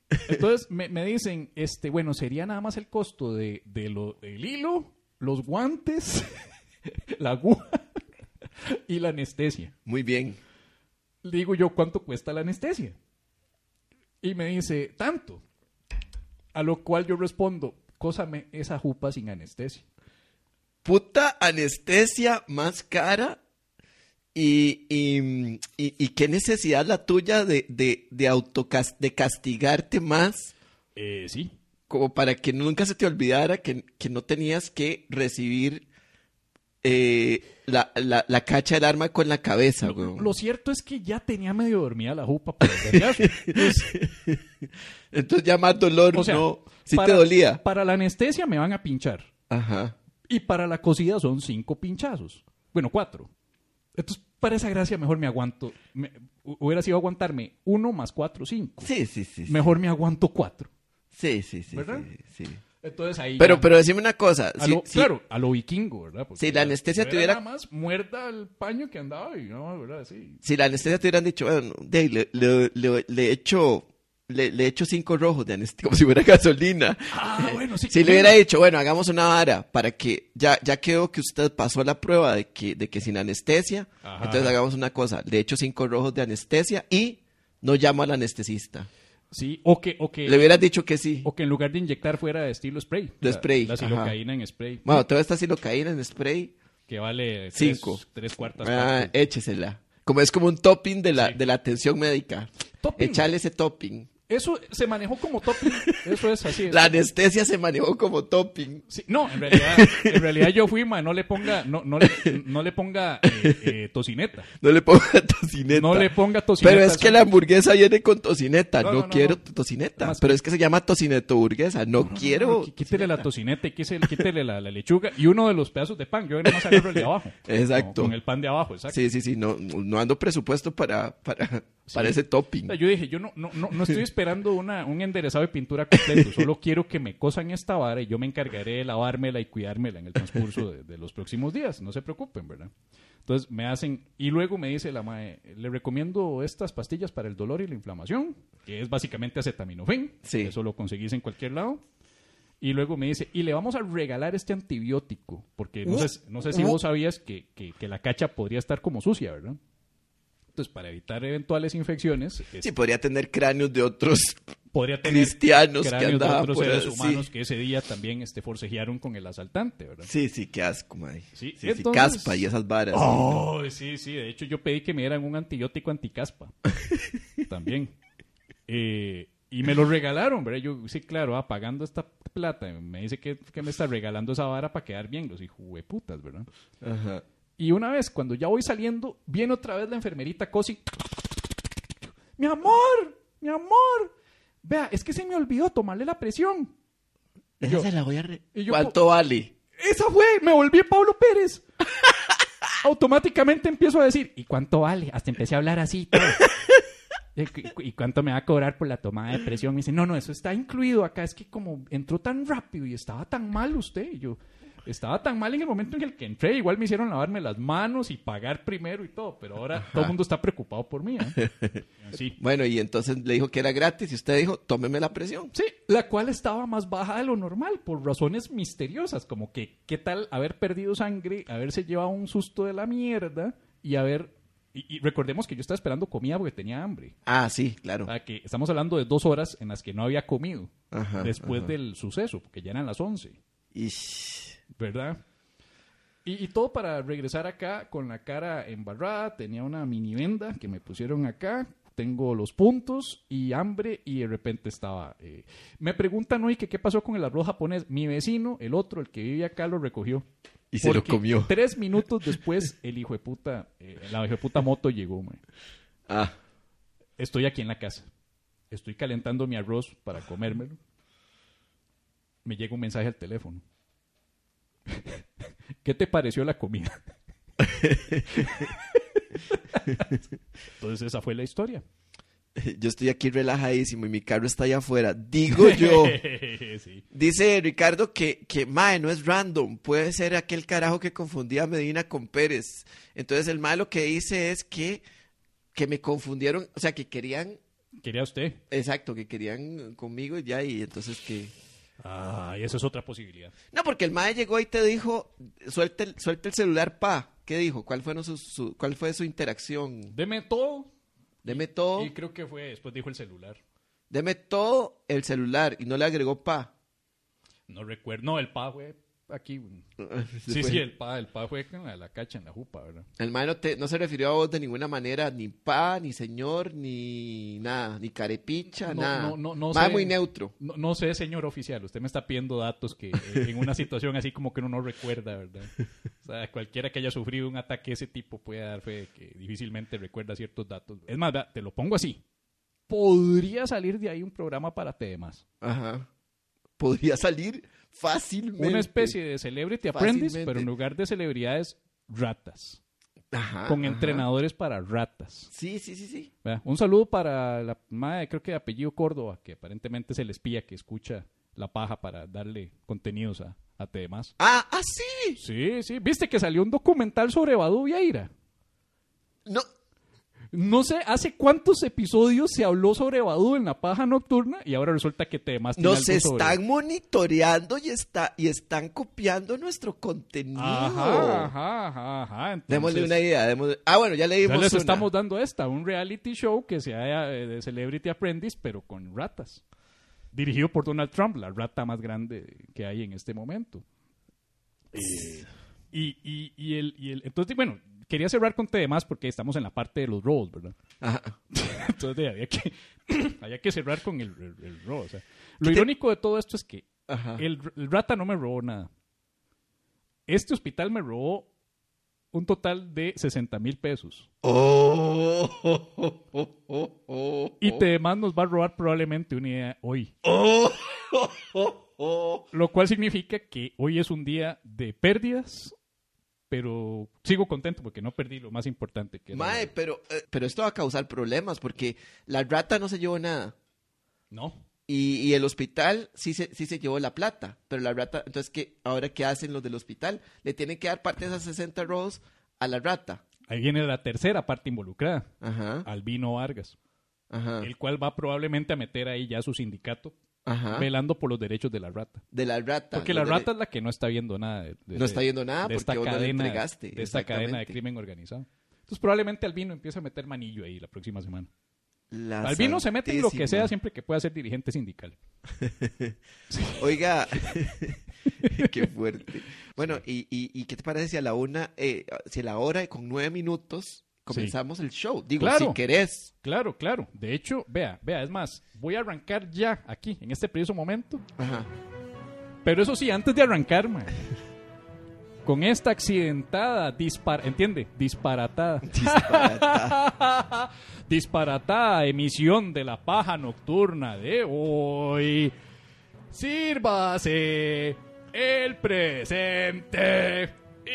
Speaker 1: Entonces me, me dicen, este, bueno, sería nada más el costo de, de lo, del hilo, los guantes, la aguja y la anestesia.
Speaker 2: Muy bien.
Speaker 1: Le digo yo, ¿cuánto cuesta la anestesia? Y me dice, tanto. A lo cual yo respondo, cósame esa jupa sin anestesia.
Speaker 2: Puta anestesia más cara. Y, y, y, y qué necesidad la tuya de, de, de, autocast de castigarte más.
Speaker 1: Eh, sí.
Speaker 2: Como para que nunca se te olvidara que, que no tenías que recibir eh, la, la, la cacha del arma con la cabeza, güey.
Speaker 1: Lo, lo cierto es que ya tenía medio dormida la jupa por el vergazo. Entonces,
Speaker 2: Entonces ya más dolor,
Speaker 1: o sea,
Speaker 2: no. Sí
Speaker 1: para,
Speaker 2: te dolía.
Speaker 1: Para la anestesia me van a pinchar.
Speaker 2: Ajá.
Speaker 1: Y para la cosida son cinco pinchazos. Bueno, cuatro. Entonces, para esa gracia, mejor me aguanto. Me, hubiera sido aguantarme uno más cuatro, cinco.
Speaker 2: Sí, sí, sí.
Speaker 1: Mejor me aguanto cuatro.
Speaker 2: Sí, sí, sí.
Speaker 1: ¿Verdad?
Speaker 2: Sí, sí.
Speaker 1: Entonces ahí.
Speaker 2: Pero,
Speaker 1: ya,
Speaker 2: pero decime una cosa.
Speaker 1: a
Speaker 2: Si,
Speaker 1: lo,
Speaker 2: si,
Speaker 1: claro, a lo vikingo, ¿verdad? Porque
Speaker 2: si la anestesia
Speaker 1: no
Speaker 2: tuviera.
Speaker 1: Nada más muerda el paño que andaba y no, ¿verdad? Sí.
Speaker 2: Si la anestesia te hubieran dicho, bueno, de, le, le, le, le echo. Le, le echo cinco rojos de anestesia, como si fuera gasolina.
Speaker 1: Ah, bueno, sí.
Speaker 2: Si le hubiera dicho, bueno, hagamos una vara para que ya, ya quedó que usted pasó la prueba de que, de que sin anestesia,
Speaker 1: Ajá.
Speaker 2: Entonces hagamos una cosa, le echo cinco rojos de anestesia y no llamo al anestesista.
Speaker 1: Sí, o que, o que,
Speaker 2: Le hubieras dicho que sí.
Speaker 1: o que en lugar de inyectar fuera de estilo spray.
Speaker 2: De
Speaker 1: la,
Speaker 2: spray,
Speaker 1: La silocaína en spray.
Speaker 2: Bueno, toda esta silocaína en spray,
Speaker 1: Que vale
Speaker 2: Cinco.
Speaker 1: Tres, tres cuartas
Speaker 2: ah,
Speaker 1: partes.
Speaker 2: échesela. Como es como un topping de la,
Speaker 1: Sí.
Speaker 2: de la atención médica.
Speaker 1: Topping.
Speaker 2: Echale ese topping.
Speaker 1: Eso se manejó como topping. Eso es así.
Speaker 2: La anestesia se manejó como topping.
Speaker 1: Sí, no, en realidad, en realidad yo fui, ma, no le ponga, no, no le, no le ponga eh, eh, tocineta.
Speaker 2: No le ponga tocineta.
Speaker 1: No le ponga tocineta.
Speaker 2: Pero es que la hamburguesa viene con tocineta.
Speaker 1: No,
Speaker 2: No,
Speaker 1: no, no,
Speaker 2: quiero
Speaker 1: no.
Speaker 2: tocineta.
Speaker 1: Además,
Speaker 2: Pero es que se llama tocineto burguesa. No,
Speaker 1: No,
Speaker 2: quiero.
Speaker 1: no, no, quítele la tocineta y quítele, quítele la, la lechuga y uno de los pedazos de pan. Yo nada más agarro el de abajo.
Speaker 2: Exacto.
Speaker 1: Con, con el pan de abajo, exacto.
Speaker 2: Sí, sí, sí. No, no ando presupuesto para, para,
Speaker 1: Sí.
Speaker 2: para ese topping.
Speaker 1: O sea, yo dije, yo no, no, no, no estoy esperando una, un enderezado de pintura completo, solo quiero que me cosan esta vara y yo me encargaré de lavármela y cuidármela en el transcurso de, de los próximos días, no se preocupen, ¿verdad? Entonces me hacen, y luego me dice la mae, le recomiendo estas pastillas para el dolor y la inflamación, que es básicamente acetaminofén,
Speaker 2: Sí.
Speaker 1: eso lo conseguís en cualquier lado. Y luego me dice, y le vamos a regalar este antibiótico, porque no sé, no sé si vos sabías que, que, que la cacha podría estar como sucia, ¿verdad? Entonces, para evitar eventuales infecciones,
Speaker 2: Sí,
Speaker 1: este,
Speaker 2: podría tener cráneos de otros
Speaker 1: podría tener
Speaker 2: cristianos que
Speaker 1: cráneos de
Speaker 2: andaban
Speaker 1: otros
Speaker 2: por
Speaker 1: seres
Speaker 2: ahí,
Speaker 1: humanos
Speaker 2: sí.
Speaker 1: que ese día también este, forcejearon con el asaltante, ¿verdad?
Speaker 2: Sí, sí, qué asco, mae.
Speaker 1: Sí,
Speaker 2: Sí, sí,
Speaker 1: entonces-
Speaker 2: caspa y esas varas.
Speaker 1: Oh, sí, sí. De hecho, yo pedí que me dieran un antibiótico anticaspa. También. Eh, y me lo regalaron, ¿verdad? Yo, sí, claro, ah, pagando esta plata. Me dice que, que me está regalando esa vara para quedar bien. Los hijos de putas, ¿verdad?
Speaker 2: Ajá.
Speaker 1: Y una vez, cuando ya voy saliendo, viene otra vez la enfermerita Cosi. ¡Mi amor! ¡Mi amor! Vea, es que se me olvidó tomarle la presión.
Speaker 2: Esa
Speaker 1: Yo-
Speaker 2: se la voy a... Re...
Speaker 1: y yo-
Speaker 2: ¿Cuánto vale?
Speaker 1: ¡Esa fue! ¡Me volví Pablo Pérez! Automáticamente empiezo a decir, ¿y cuánto vale? Hasta empecé a hablar así y todo. ¿Y cuánto me va a cobrar por la toma de presión? Me dice, no, no, eso está incluido acá. Es que como entró tan rápido y estaba tan mal usted. Y yo, estaba tan mal en el momento en el que entré. Igual me hicieron lavarme las manos y pagar primero y todo. Pero ahora todo el mundo está preocupado por mí. ¿eh? Así.
Speaker 2: Bueno, y entonces le dijo que era gratis y usted dijo, tómeme la presión.
Speaker 1: Sí, la cual estaba más baja de lo normal por razones misteriosas, como que qué tal haber perdido sangre, haberse llevado un susto de la mierda y haber... Y, y recordemos que yo estaba esperando comida porque tenía hambre.
Speaker 2: Ah, sí, claro.
Speaker 1: O sea, que estamos hablando de dos horas en las que no había comido
Speaker 2: Ajá,
Speaker 1: después
Speaker 2: ajá.
Speaker 1: del suceso, porque ya eran las once,
Speaker 2: Ish.
Speaker 1: ¿verdad? Y, y todo para regresar acá con la cara embarrada, tenía una mini venda que me pusieron acá, tengo los puntos y hambre y de repente estaba... eh, Me preguntan hoy que qué pasó con el arroz japonés. Mi vecino, el otro, el que vive acá, lo recogió.
Speaker 2: Y se lo
Speaker 1: Porque
Speaker 2: comió.
Speaker 1: Tres minutos después, el hijo de puta, eh, la hijo de puta moto llegó, man.
Speaker 2: Ah,
Speaker 1: Estoy aquí en la casa. Estoy calentando mi arroz para comérmelo. Me llega un mensaje al teléfono. ¿Qué te pareció la comida? Entonces esa fue la historia.
Speaker 2: yo estoy aquí relajadísimo y mi carro está allá afuera. Digo yo.
Speaker 1: Sí.
Speaker 2: Dice Ricardo que, que, mae, no es random. Puede ser aquel carajo que confundía a Medina con Pérez. Entonces el mae lo que dice es que, que me confundieron, o sea, que querían
Speaker 1: ¿Quería usted?
Speaker 2: Exacto, que querían conmigo ya y entonces que...
Speaker 1: Ah, y eso es otra posibilidad.
Speaker 2: No, porque el mae llegó y te dijo, suelta el, suelta el celular, pa. ¿Qué dijo? ¿Cuál fue su, su, cuál fue su interacción?
Speaker 1: Deme todo.
Speaker 2: Deme todo.
Speaker 1: Y creo que fue, después dijo el celular.
Speaker 2: Deme todo el celular y no le agregó pa.
Speaker 1: No recuerdo. No, el pa fue aquí.
Speaker 2: Se
Speaker 1: Sí,
Speaker 2: fue.
Speaker 1: sí, el pa, el pa fue con la, la cacha en la jupa, ¿verdad?
Speaker 2: El mae no, te- no se refirió a vos de ninguna manera, ni pa, ni señor, ni nada, ni carepicha,
Speaker 1: No,
Speaker 2: nada.
Speaker 1: no, no, no
Speaker 2: Mae
Speaker 1: sé.
Speaker 2: muy neutro.
Speaker 1: No, no sé, señor oficial, usted me está pidiendo datos que eh, en una situación así como que uno no recuerda, ¿verdad? O sea, cualquiera que haya sufrido un ataque de ese tipo puede dar fe de que difícilmente recuerda ciertos datos. Es más, vea, te lo pongo así. Podría salir de ahí un programa para temas.
Speaker 2: Ajá. Podría salir fácilmente.
Speaker 1: Una especie de Celebrity Apprentice,
Speaker 2: Fácilmente.
Speaker 1: pero en lugar de celebridades, ratas.
Speaker 2: Ajá,
Speaker 1: Con
Speaker 2: ajá.
Speaker 1: entrenadores para ratas.
Speaker 2: Sí, sí, sí, sí.
Speaker 1: ¿Verdad? Un saludo para la madre, creo que de apellido Córdoba, que aparentemente es el espía que escucha la paja para darle contenidos a, a temas.
Speaker 2: Ah, ah, sí.
Speaker 1: Sí, sí. ¿Viste que salió un documental sobre Badu Vieira?
Speaker 2: No,
Speaker 1: No sé hace cuántos episodios se habló sobre Badu en la paja nocturna y ahora resulta que temas tiene
Speaker 2: nos
Speaker 1: algo sobre-
Speaker 2: están monitoreando y, está, y están copiando nuestro contenido.
Speaker 1: Ajá, ajá, ajá, ajá. Entonces,
Speaker 2: Démosle una idea. Démosle... Ah, bueno, ya
Speaker 1: ya
Speaker 2: leímos
Speaker 1: les
Speaker 2: una.
Speaker 1: estamos dando esta, un reality show que se haya eh, de Celebrity Apprentice, pero con ratas. Dirigido por Donald Trump, la rata más grande que hay en este momento. Eh, y, y, y, el, y el... Entonces, bueno, quería cerrar con temas porque estamos en la parte de los robos, ¿verdad?
Speaker 2: Ajá.
Speaker 1: Entonces había que, había que cerrar con el, el, el robo. O sea, lo
Speaker 2: ¿Qué te-
Speaker 1: irónico de todo esto es que
Speaker 2: Ajá.
Speaker 1: el, el rata no me robó nada. Este hospital me robó un total de sesenta mil pesos.
Speaker 2: Oh, oh, oh, oh, oh, oh,
Speaker 1: Y además nos va a robar probablemente una idea hoy.
Speaker 2: oh, oh, oh, oh.
Speaker 1: Lo cual significa que hoy es un día de pérdidas, pero sigo contento porque no perdí lo más importante. Que era-
Speaker 2: Mae, pero, eh, pero esto va a causar problemas porque la rata no se llevó nada.
Speaker 1: No.
Speaker 2: Y, y el hospital sí se, sí se llevó la plata, pero la rata, entonces, ¿qué, ahora qué hacen los del hospital? Le tienen que dar parte de esas sesenta robos a la rata.
Speaker 1: Ahí viene la tercera parte involucrada,
Speaker 2: Ajá,
Speaker 1: Albino Vargas,
Speaker 2: ajá,
Speaker 1: el cual va probablemente a meter ahí ya su sindicato
Speaker 2: ajá.
Speaker 1: velando por los derechos de la rata.
Speaker 2: De la rata.
Speaker 1: Porque la
Speaker 2: Los de-
Speaker 1: rata es la que no está viendo nada. De, de-
Speaker 2: No está viendo nada
Speaker 1: de
Speaker 2: porque
Speaker 1: esta
Speaker 2: vos no le
Speaker 1: cadena,
Speaker 2: entregaste,
Speaker 1: de esta cadena de
Speaker 2: exactamente.
Speaker 1: crimen organizado. Entonces probablemente Albino empiece a meter manillo ahí la próxima semana.
Speaker 2: La
Speaker 1: Albino se mete en lo que
Speaker 2: santísima.
Speaker 1: sea siempre que pueda ser dirigente sindical.
Speaker 2: Oiga, qué fuerte. Bueno, y, y, ¿y qué te parece si a la una, eh, si a la hora con nueve minutos comenzamos el show? Digo,
Speaker 1: Claro.
Speaker 2: si querés.
Speaker 1: Claro, claro. De hecho, vea, vea, es más, voy a arrancar ya aquí, en este preciso momento.
Speaker 2: Ajá.
Speaker 1: Pero eso sí, antes de arrancar, man, con esta accidentada, dispar ¿entiende? Disparatada.
Speaker 2: Disparata.
Speaker 1: Disparatada emisión de la paja nocturna de hoy. Sírvase el presente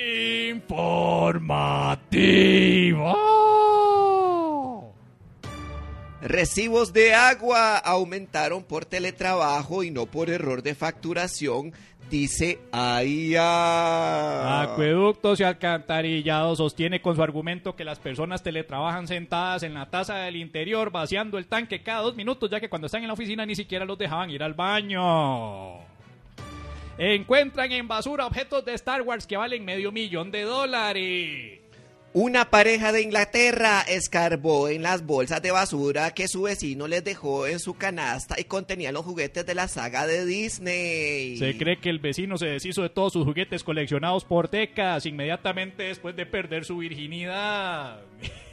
Speaker 1: informativo.
Speaker 2: Recibos de agua aumentaron por teletrabajo y no por error de facturación, dice A I A.
Speaker 1: Acueductos y Alcantarillados sostiene con su argumento que las personas teletrabajan sentadas en la taza del interior vaciando el tanque cada dos minutos, ya que cuando están en la oficina ni siquiera los dejaban ir al baño. Encuentran en basura objetos de Star Wars que valen medio millón de dólares.
Speaker 2: Una pareja de Inglaterra escarbó en las bolsas de basura que su vecino les dejó en su canasta y contenían los juguetes de la saga de Disney.
Speaker 1: Se cree que el vecino se deshizo de todos sus juguetes coleccionados por décadas inmediatamente después de perder su virginidad.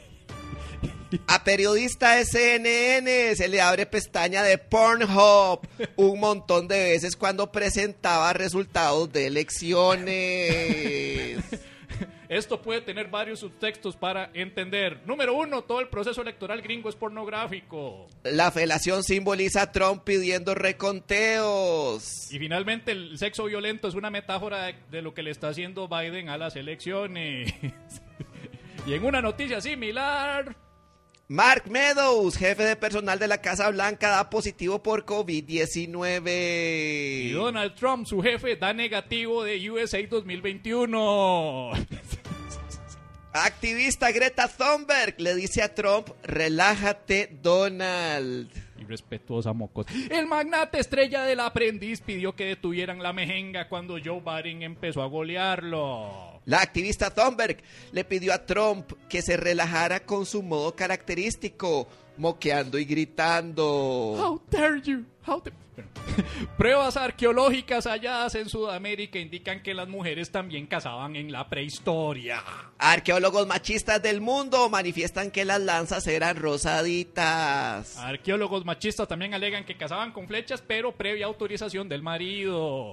Speaker 2: A periodista de C N N se le abre pestaña de Pornhub un montón de veces cuando presentaba resultados de elecciones.
Speaker 1: Esto puede tener varios subtextos para entender. Número uno, todo el proceso electoral gringo es pornográfico.
Speaker 2: La felación simboliza a Trump pidiendo reconteos.
Speaker 1: Y finalmente el sexo violento es una metáfora de, de lo que le está haciendo Biden a las elecciones. Y en una noticia similar...
Speaker 2: Mark Meadows, jefe de personal de la Casa Blanca, da positivo por COVID diecinueve.
Speaker 1: Y Donald Trump, su jefe, da negativo de U S A dos mil veintiuno.
Speaker 2: Activista Greta Thunberg le dice a Trump, relájate, Donald.
Speaker 1: Irrespetuosa mocos. El magnate estrella del aprendiz pidió que detuvieran la mejenga cuando Joe Biden empezó a golearlo.
Speaker 2: La activista Thunberg le pidió a Trump que se relajara con su modo característico, moqueando y gritando.
Speaker 1: How dare you? How dare... Pruebas arqueológicas halladas en Sudamérica indican que las mujeres también cazaban en la prehistoria.
Speaker 2: Arqueólogos machistas del mundo manifiestan que las lanzas eran rosaditas.
Speaker 1: Arqueólogos machistas también alegan que cazaban con flechas, pero previa autorización del marido.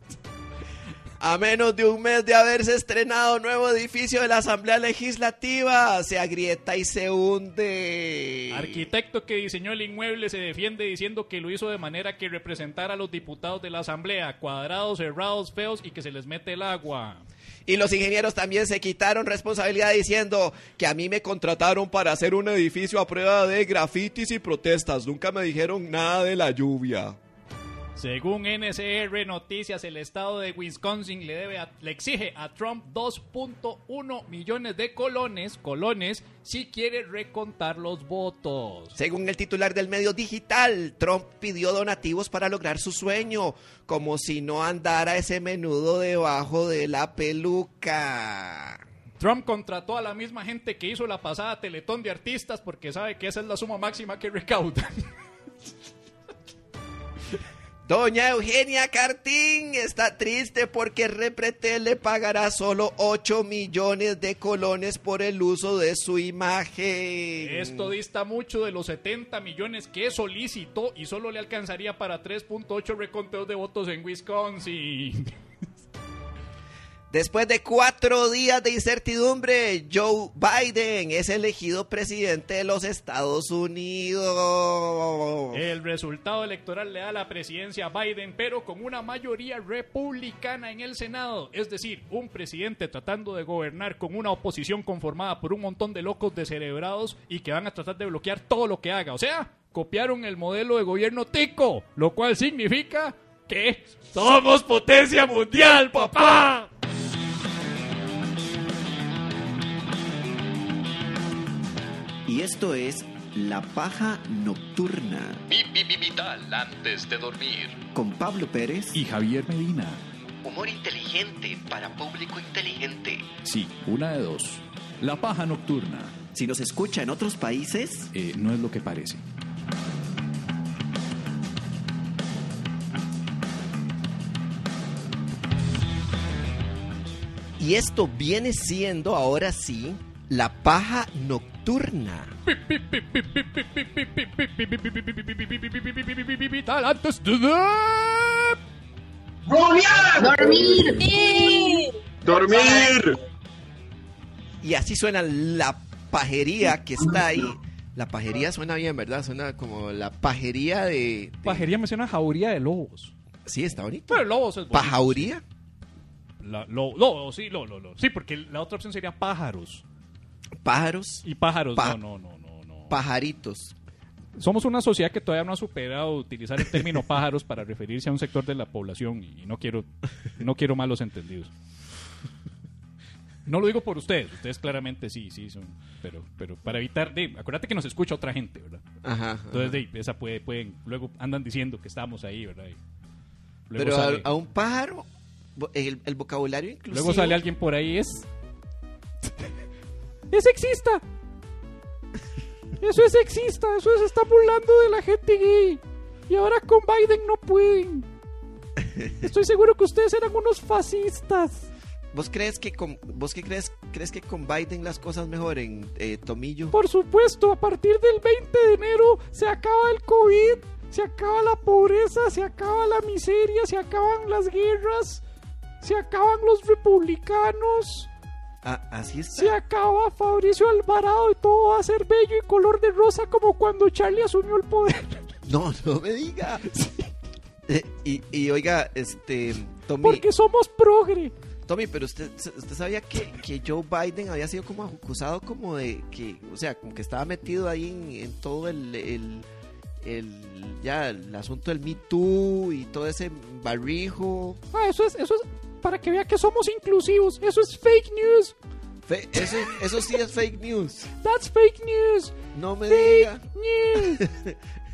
Speaker 2: A menos de un mes de haberse estrenado nuevo edificio de la Asamblea Legislativa, se agrieta y se hunde.
Speaker 1: Arquitecto que diseñó el inmueble se defiende diciendo que lo hizo de manera que representara a los diputados de la Asamblea, cuadrados, cerrados, feos y que se les mete el agua.
Speaker 2: Y los ingenieros también se quitaron responsabilidad diciendo que a mí me contrataron para hacer un edificio a prueba de grafitis y protestas. Nunca me dijeron nada de la lluvia.
Speaker 1: Según N C R Noticias, el estado de Wisconsin le debe a, le exige a Trump dos punto uno millones de colones, colones si quiere recontar los votos.
Speaker 2: Según el titular del medio digital, Trump pidió donativos para lograr su sueño, como si no andara ese menudo debajo de la peluca.
Speaker 1: Trump contrató a la misma gente que hizo la pasada Teletón de artistas porque sabe que esa es la suma máxima que recaudan.
Speaker 2: Doña Eugenia Cartín está triste porque Repretel le pagará solo ocho millones de colones por el uso de su imagen.
Speaker 1: Esto dista mucho de los setenta millones que solicitó y solo le alcanzaría para tres punto ocho reconteos de votos en Wisconsin.
Speaker 2: Después de cuatro días de incertidumbre, Joe Biden es elegido presidente de los Estados Unidos.
Speaker 1: El resultado electoral le da la presidencia a Biden, pero con una mayoría republicana en el Senado. Es decir, un presidente tratando de gobernar con una oposición conformada por un montón de locos descerebrados y que van a tratar de bloquear todo lo que haga. O sea, copiaron el modelo de gobierno tico, lo cual significa que somos potencia mundial, papá.
Speaker 2: Y esto es La Paja Nocturna.
Speaker 3: Vital antes de dormir.
Speaker 2: Con Pablo Pérez
Speaker 1: y Javier Medina.
Speaker 3: Humor inteligente para público inteligente.
Speaker 1: Sí, una de dos. La Paja Nocturna.
Speaker 2: Si nos escucha en otros países,
Speaker 1: eh, no es lo que parece.
Speaker 2: Y esto viene siendo ahora sí La Paja Nocturna.
Speaker 1: Antes de
Speaker 4: dormir.
Speaker 3: Dormir.
Speaker 2: Y así suena la pajería que está ahí. La pajería suena bien, ¿verdad? Suena como la pajería de... de...
Speaker 1: Pajería me suena jauría de lobos.
Speaker 2: Sí, está bonito.
Speaker 1: Pero lobos es bonito.
Speaker 2: ¿Pajauría?
Speaker 1: La, lo, lo, sí, lo, lo, lo. Sí, porque la otra opción sería pájaros.
Speaker 2: Pájaros.
Speaker 1: Y pájaros,
Speaker 2: Pa-
Speaker 1: no, no, no, no, no.
Speaker 2: Pajaritos.
Speaker 1: Somos una sociedad que todavía no ha superado utilizar el término pájaros para referirse a un sector de la población y no quiero, no quiero malos entendidos. No lo digo por ustedes, ustedes claramente sí, sí son, pero, pero para evitar, de, acuérdate que nos escucha otra gente, ¿verdad?
Speaker 2: Ajá. ajá.
Speaker 1: Entonces, de, esa puede, pueden, luego andan diciendo que estamos ahí, ¿verdad? Y luego
Speaker 2: Pero
Speaker 1: sale,
Speaker 2: a, a un pájaro, el, el vocabulario inclusivo...
Speaker 1: luego sale alguien por ahí, es... ¡Es sexista! Eso es sexista, eso se está burlando de la gente gay. Y ahora con Biden no pueden. Estoy seguro que ustedes eran unos fascistas.
Speaker 2: ¿Vos crees que con, vos qué crees, crees que con Biden las cosas mejoren, eh, Tomillo?
Speaker 1: Por supuesto, a partir del veinte de enero se acaba el COVID, se acaba la pobreza, se acaba la miseria, se acaban las guerras, se acaban los republicanos.
Speaker 2: Ah, así está.
Speaker 1: Se acaba Fabricio Alvarado y todo va a ser bello y color de rosa como cuando Charlie asumió el poder.
Speaker 2: No, no me diga. Sí. Eh, y, y oiga, este, Tommy.
Speaker 1: Porque somos progre.
Speaker 2: Tommy, pero usted, usted sabía que, que Joe Biden había sido como acusado como de que, o sea, como que estaba metido ahí en, en todo el, el, el, ya el asunto del Me Too y todo ese barrijo.
Speaker 1: Ah, eso es, eso es para que vea que somos inclusivos. Eso es fake news.
Speaker 2: Fe- eso, eso sí es fake news.
Speaker 1: That's fake news.
Speaker 2: No me
Speaker 1: Fake
Speaker 2: diga.
Speaker 1: news.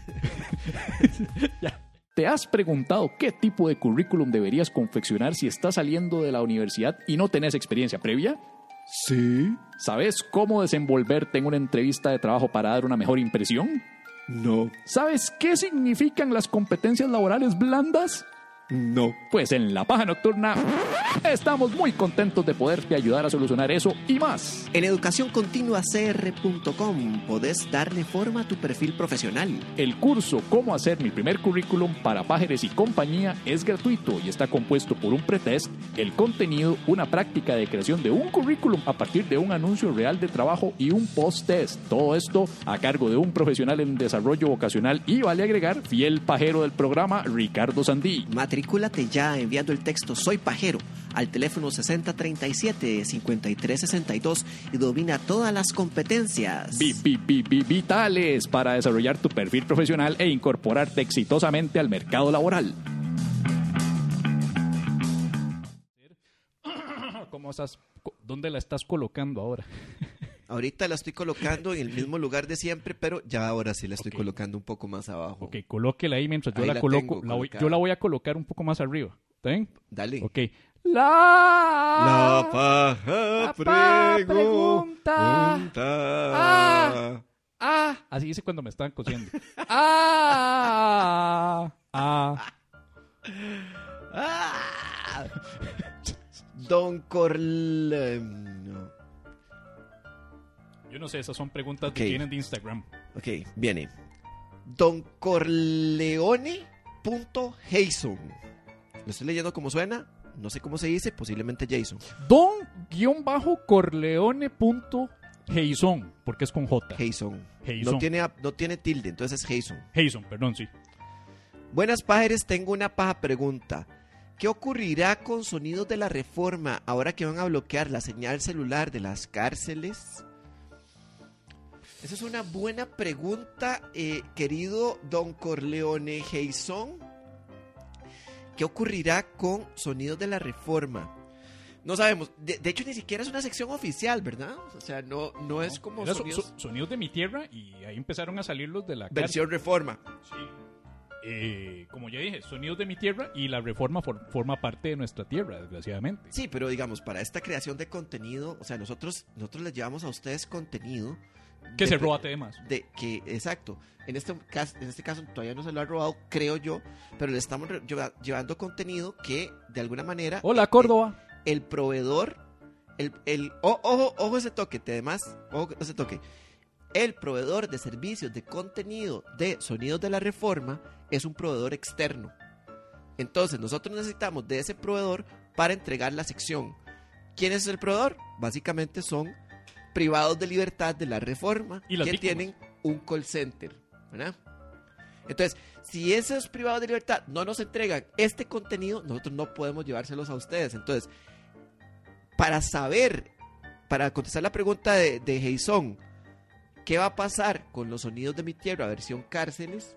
Speaker 1: Ya. ¿Te has preguntado qué tipo de currículum deberías confeccionar si estás saliendo de la universidad y no tenés experiencia previa?
Speaker 2: Sí.
Speaker 1: ¿Sabes cómo desenvolverte en una entrevista de trabajo para dar una mejor impresión?
Speaker 2: No.
Speaker 1: ¿Sabes qué significan las competencias laborales blandas?
Speaker 2: No.
Speaker 1: Pues en La Paja Nocturna estamos muy contentos de poderte ayudar a solucionar eso y más.
Speaker 2: En educación continua c r punto com podés darle forma a tu perfil profesional.
Speaker 1: El curso Cómo hacer mi primer currículum para pájaros y compañía es gratuito y está compuesto por un pretest, el contenido, una práctica de creación de un currículum a partir de un anuncio real de trabajo y un post-test. Todo esto a cargo de un profesional en desarrollo vocacional y, vale agregar, fiel pajero del programa, Ricardo Sandí.
Speaker 2: Matricúlate ya enviando el texto Soy Pajero al teléfono sesenta treinta y siete cincuenta y tres sesenta y dos y domina todas las competencias
Speaker 1: Vi- vi- vi- vi- vitales para desarrollar tu perfil profesional e incorporarte exitosamente al mercado laboral. ¿Cómo estás? ¿Dónde la estás colocando ahora?
Speaker 2: Ahorita la estoy colocando en el mismo lugar de siempre, pero ya ahora sí la estoy
Speaker 1: Ok.
Speaker 2: colocando un poco más abajo.
Speaker 1: Ok, colóquela ahí mientras yo
Speaker 2: Ahí
Speaker 1: la,
Speaker 2: la
Speaker 1: coloco.
Speaker 2: tengo
Speaker 1: La voy-
Speaker 2: colocada.
Speaker 1: yo la voy a colocar un poco más arriba. ¿Está bien?
Speaker 2: Dale.
Speaker 1: Ok. La...
Speaker 2: paja
Speaker 1: La paja pregunta.
Speaker 2: pregunta.
Speaker 1: Ah, así dice cuando me están cosiendo. Ah, ah.
Speaker 2: Ah. Don Corle... no.
Speaker 1: Yo no sé, esas son preguntas
Speaker 2: Ok.
Speaker 1: que vienen de Instagram.
Speaker 2: Ok, viene. Don Corleone.Jason. Lo estoy leyendo como suena. No sé cómo se dice, posiblemente Jason.
Speaker 1: Don-Corleone.Jason, porque es con J.
Speaker 2: Jason.
Speaker 1: Jason.
Speaker 2: No tiene, no tiene tilde, entonces es Jason.
Speaker 1: Jason, perdón, sí.
Speaker 2: Buenas pájaros, tengo una paja pregunta. ¿Qué ocurrirá con Sonidos de la Reforma ahora que van a bloquear la señal celular de las cárceles? Esa es una buena pregunta, eh, querido Don Corleone Jason. ¿Qué ocurrirá con Sonidos de la Reforma? No sabemos. De, de hecho, ni siquiera es una sección oficial, ¿verdad? O sea, no, no es como
Speaker 1: Era so-
Speaker 2: sonidos,
Speaker 1: so- sonidos de mi tierra y ahí empezaron a salir los de la
Speaker 2: versión Reforma.
Speaker 1: cárcel. Sí. Eh, como ya dije, sonidos de mi tierra y la reforma for- forma parte de nuestra tierra, desgraciadamente.
Speaker 2: Sí, pero digamos, para esta creación de contenido, o sea, nosotros, nosotros les llevamos a ustedes contenido
Speaker 1: Que
Speaker 2: de-
Speaker 1: se roba temas.
Speaker 2: de que exacto, en este caso en este caso todavía no se lo ha robado, creo yo, pero le estamos re- lleva- llevando contenido que de alguna manera
Speaker 1: Hola,
Speaker 2: eh,
Speaker 1: Córdoba.
Speaker 2: el, el proveedor el, el o- ojo ojo ese toque, te además ojo ese toque, el proveedor de servicios de contenido de Sonidos de la Reforma es un proveedor externo. Entonces nosotros necesitamos de ese proveedor para entregar la sección. ¿Quién es el proveedor? Básicamente son privados de libertad de la Reforma
Speaker 1: Y las
Speaker 2: que
Speaker 1: víctimas.
Speaker 2: tienen un call center, ¿verdad? Entonces, si esos privados de libertad no nos entregan este contenido, nosotros no podemos llevárselos a ustedes. Entonces, para saber, para contestar la pregunta de, de Jason, ¿qué va a pasar con los Sonidos de mi tierra versión cárceles?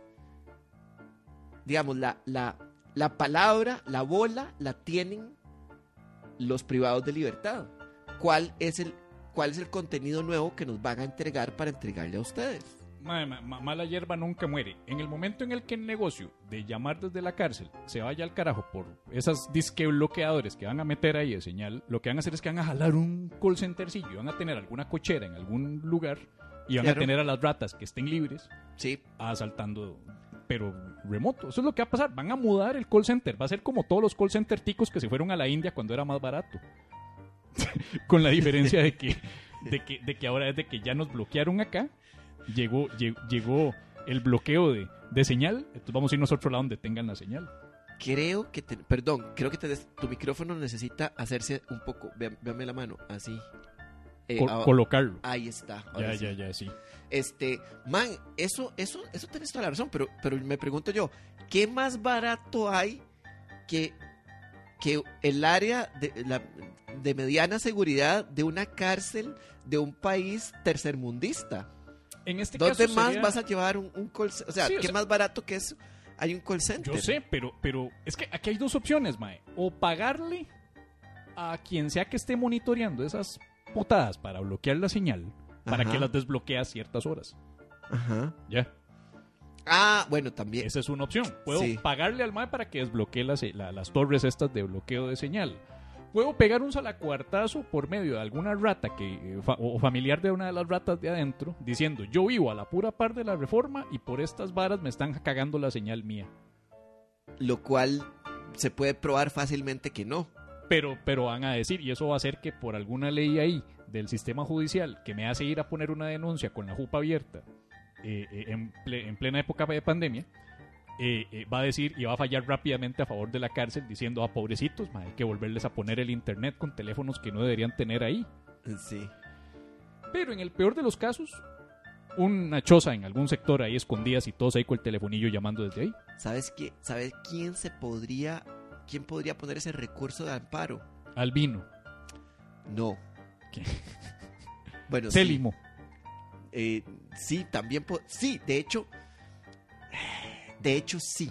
Speaker 2: Digamos, la, la, la palabra, la bola, la tienen los privados de libertad. ¿Cuál es el ¿Cuál es el contenido nuevo que nos van a entregar para entregarle a ustedes?
Speaker 1: Ma- ma- ma- mala hierba nunca muere. En el momento en el que el negocio de llamar desde la cárcel se vaya al carajo por esas disque bloqueadores que van a meter ahí de señal, lo que van a hacer es que van a jalar un call centercillo, van a tener alguna cochera en algún lugar y van
Speaker 2: Claro.
Speaker 1: a tener a las ratas que estén libres
Speaker 2: Sí,
Speaker 1: asaltando, pero remoto. Eso es lo que va a pasar. Van a mudar el call center. Va a ser como todos los call center ticos que se fueron a la India cuando era más barato. Con la diferencia de que, de que, de que ahora desde que ya nos bloquearon acá, llegó, llegó, llegó el bloqueo de, de señal. Entonces vamos a irnos a otro lado donde tengan la señal.
Speaker 2: creo que, te- perdón, creo que te des- tu micrófono necesita hacerse un poco, vea- véame la mano, así. Eh,
Speaker 1: Col-
Speaker 2: ah,
Speaker 1: colocarlo.
Speaker 2: ahí está. ahora
Speaker 1: Ya,
Speaker 2: sí.
Speaker 1: ya, ya, sí.
Speaker 2: Este, man, eso, eso, eso tienes toda la razón, pero, pero me pregunto yo, ¿qué más barato hay que, que el área de, la, de mediana seguridad de una cárcel de un país tercermundista?
Speaker 1: En este
Speaker 2: ¿Dónde
Speaker 1: caso
Speaker 2: más
Speaker 1: sería-
Speaker 2: vas a llevar un, un call center? O sea,
Speaker 1: Sí, o
Speaker 2: ¿qué
Speaker 1: sea-
Speaker 2: más barato que eso? Hay un call center.
Speaker 1: Yo sé, pero, pero es que aquí hay dos opciones, mae. O pagarle a quien sea que esté monitoreando esas putadas para bloquear la señal, para
Speaker 2: Ajá.
Speaker 1: que las desbloquee a ciertas horas.
Speaker 2: Ajá.
Speaker 1: Ya.
Speaker 2: Ah, bueno, también.
Speaker 1: Esa es una opción. Puedo
Speaker 2: Sí.
Speaker 1: pagarle al M A E para que desbloquee las, la- las torres estas de bloqueo de señal. Puedo pegar un salacuartazo por medio de alguna rata que eh, fa- o familiar de una de las ratas de adentro, diciendo, yo vivo a la pura par de la reforma y por estas varas me están cagando la señal mía.
Speaker 2: Lo cual se puede probar fácilmente que no.
Speaker 1: Pero, pero van a decir, y eso va a hacer que por alguna ley ahí del sistema judicial que me hace ir a poner una denuncia con la jupa abierta eh, eh, en, ple- en plena época de pandemia, eh, eh, va a decir y va a fallar rápidamente a favor de la cárcel diciendo, ah, pobrecitos, ma, hay que volverles a poner el internet con teléfonos que no deberían tener ahí.
Speaker 2: Sí.
Speaker 1: Pero en el peor de los casos, una choza en algún sector ahí escondidas y todos ahí con el telefonillo llamando desde ahí.
Speaker 2: ¿Sabes qué? ¿Sabes quién se podría, quién podría poner ese recurso de amparo?
Speaker 1: Albino,
Speaker 2: No.
Speaker 1: ¿Qué?
Speaker 2: Bueno,
Speaker 1: Célimo.
Speaker 2: sí. Eh, sí, también po- sí, de hecho, de hecho sí.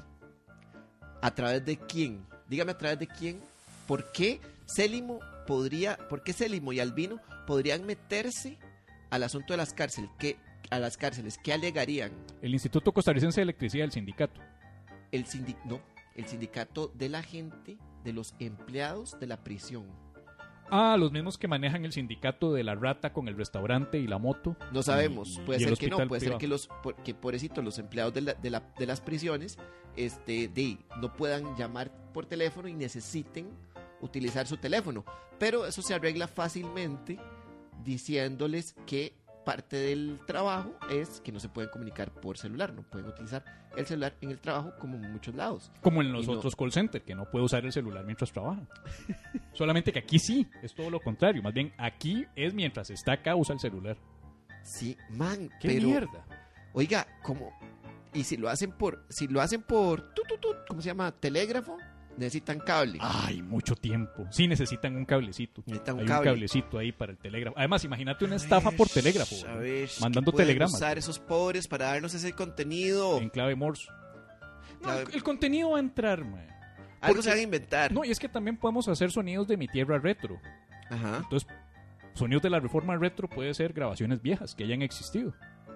Speaker 2: ¿A través de quién? Dígame a través de quién. ¿Por qué Célimo podría, por qué Célimo y Albino podrían meterse al asunto de las cárceles? ¿Qué, a las cárceles? ¿Qué alegarían?
Speaker 1: El Instituto Costarricense de Electricidad, el sindicato.
Speaker 2: El sindic- no, el sindicato de la gente, de los empleados de la prisión.
Speaker 1: Ah, los mismos que manejan el sindicato de la rata con el restaurante y la moto.
Speaker 2: No sabemos,
Speaker 1: Y-
Speaker 2: puede
Speaker 1: y el
Speaker 2: ser que no,
Speaker 1: hospital
Speaker 2: puede
Speaker 1: privado.
Speaker 2: ser que los por- que pobrecitos los empleados de, la- de, la- de las prisiones este de no puedan llamar por teléfono y necesiten utilizar su teléfono, pero eso se arregla fácilmente diciéndoles que parte del trabajo es que no se pueden comunicar por celular, no pueden utilizar el celular en el trabajo como en muchos lados.
Speaker 1: Como en los
Speaker 2: Y no-
Speaker 1: otros call centers, que no puede usar el celular mientras trabaja. Solamente que aquí sí, es todo lo contrario. Más bien, aquí es mientras está acá, usa el celular.
Speaker 2: Sí, man,
Speaker 1: ¡Qué
Speaker 2: pero
Speaker 1: mierda!
Speaker 2: oiga, como y si lo hacen por si lo hacen por tu, tu, tu, ¿cómo se llama? Telégrafo, necesitan cable.
Speaker 1: Ay, mucho tiempo. Sí necesitan un cablecito.
Speaker 2: Necesitan un
Speaker 1: Hay
Speaker 2: cable.
Speaker 1: un cablecito ahí para el telégrafo. Además, imagínate una estafa por telégrafo.
Speaker 2: A
Speaker 1: ¿no?
Speaker 2: ver,
Speaker 1: Mandando
Speaker 2: ¿qué pueden
Speaker 1: telegramas.
Speaker 2: usar esos pobres para darnos ese contenido.
Speaker 1: En clave Morse. No,
Speaker 2: Clave-
Speaker 1: el, el contenido va a entrar, mae.
Speaker 2: Algo
Speaker 1: porque-
Speaker 2: se van a inventar.
Speaker 1: No, y es que también podemos hacer sonidos de mi tierra retro.
Speaker 2: Ajá.
Speaker 1: Entonces, sonidos de la reforma retro puede ser grabaciones viejas que hayan existido.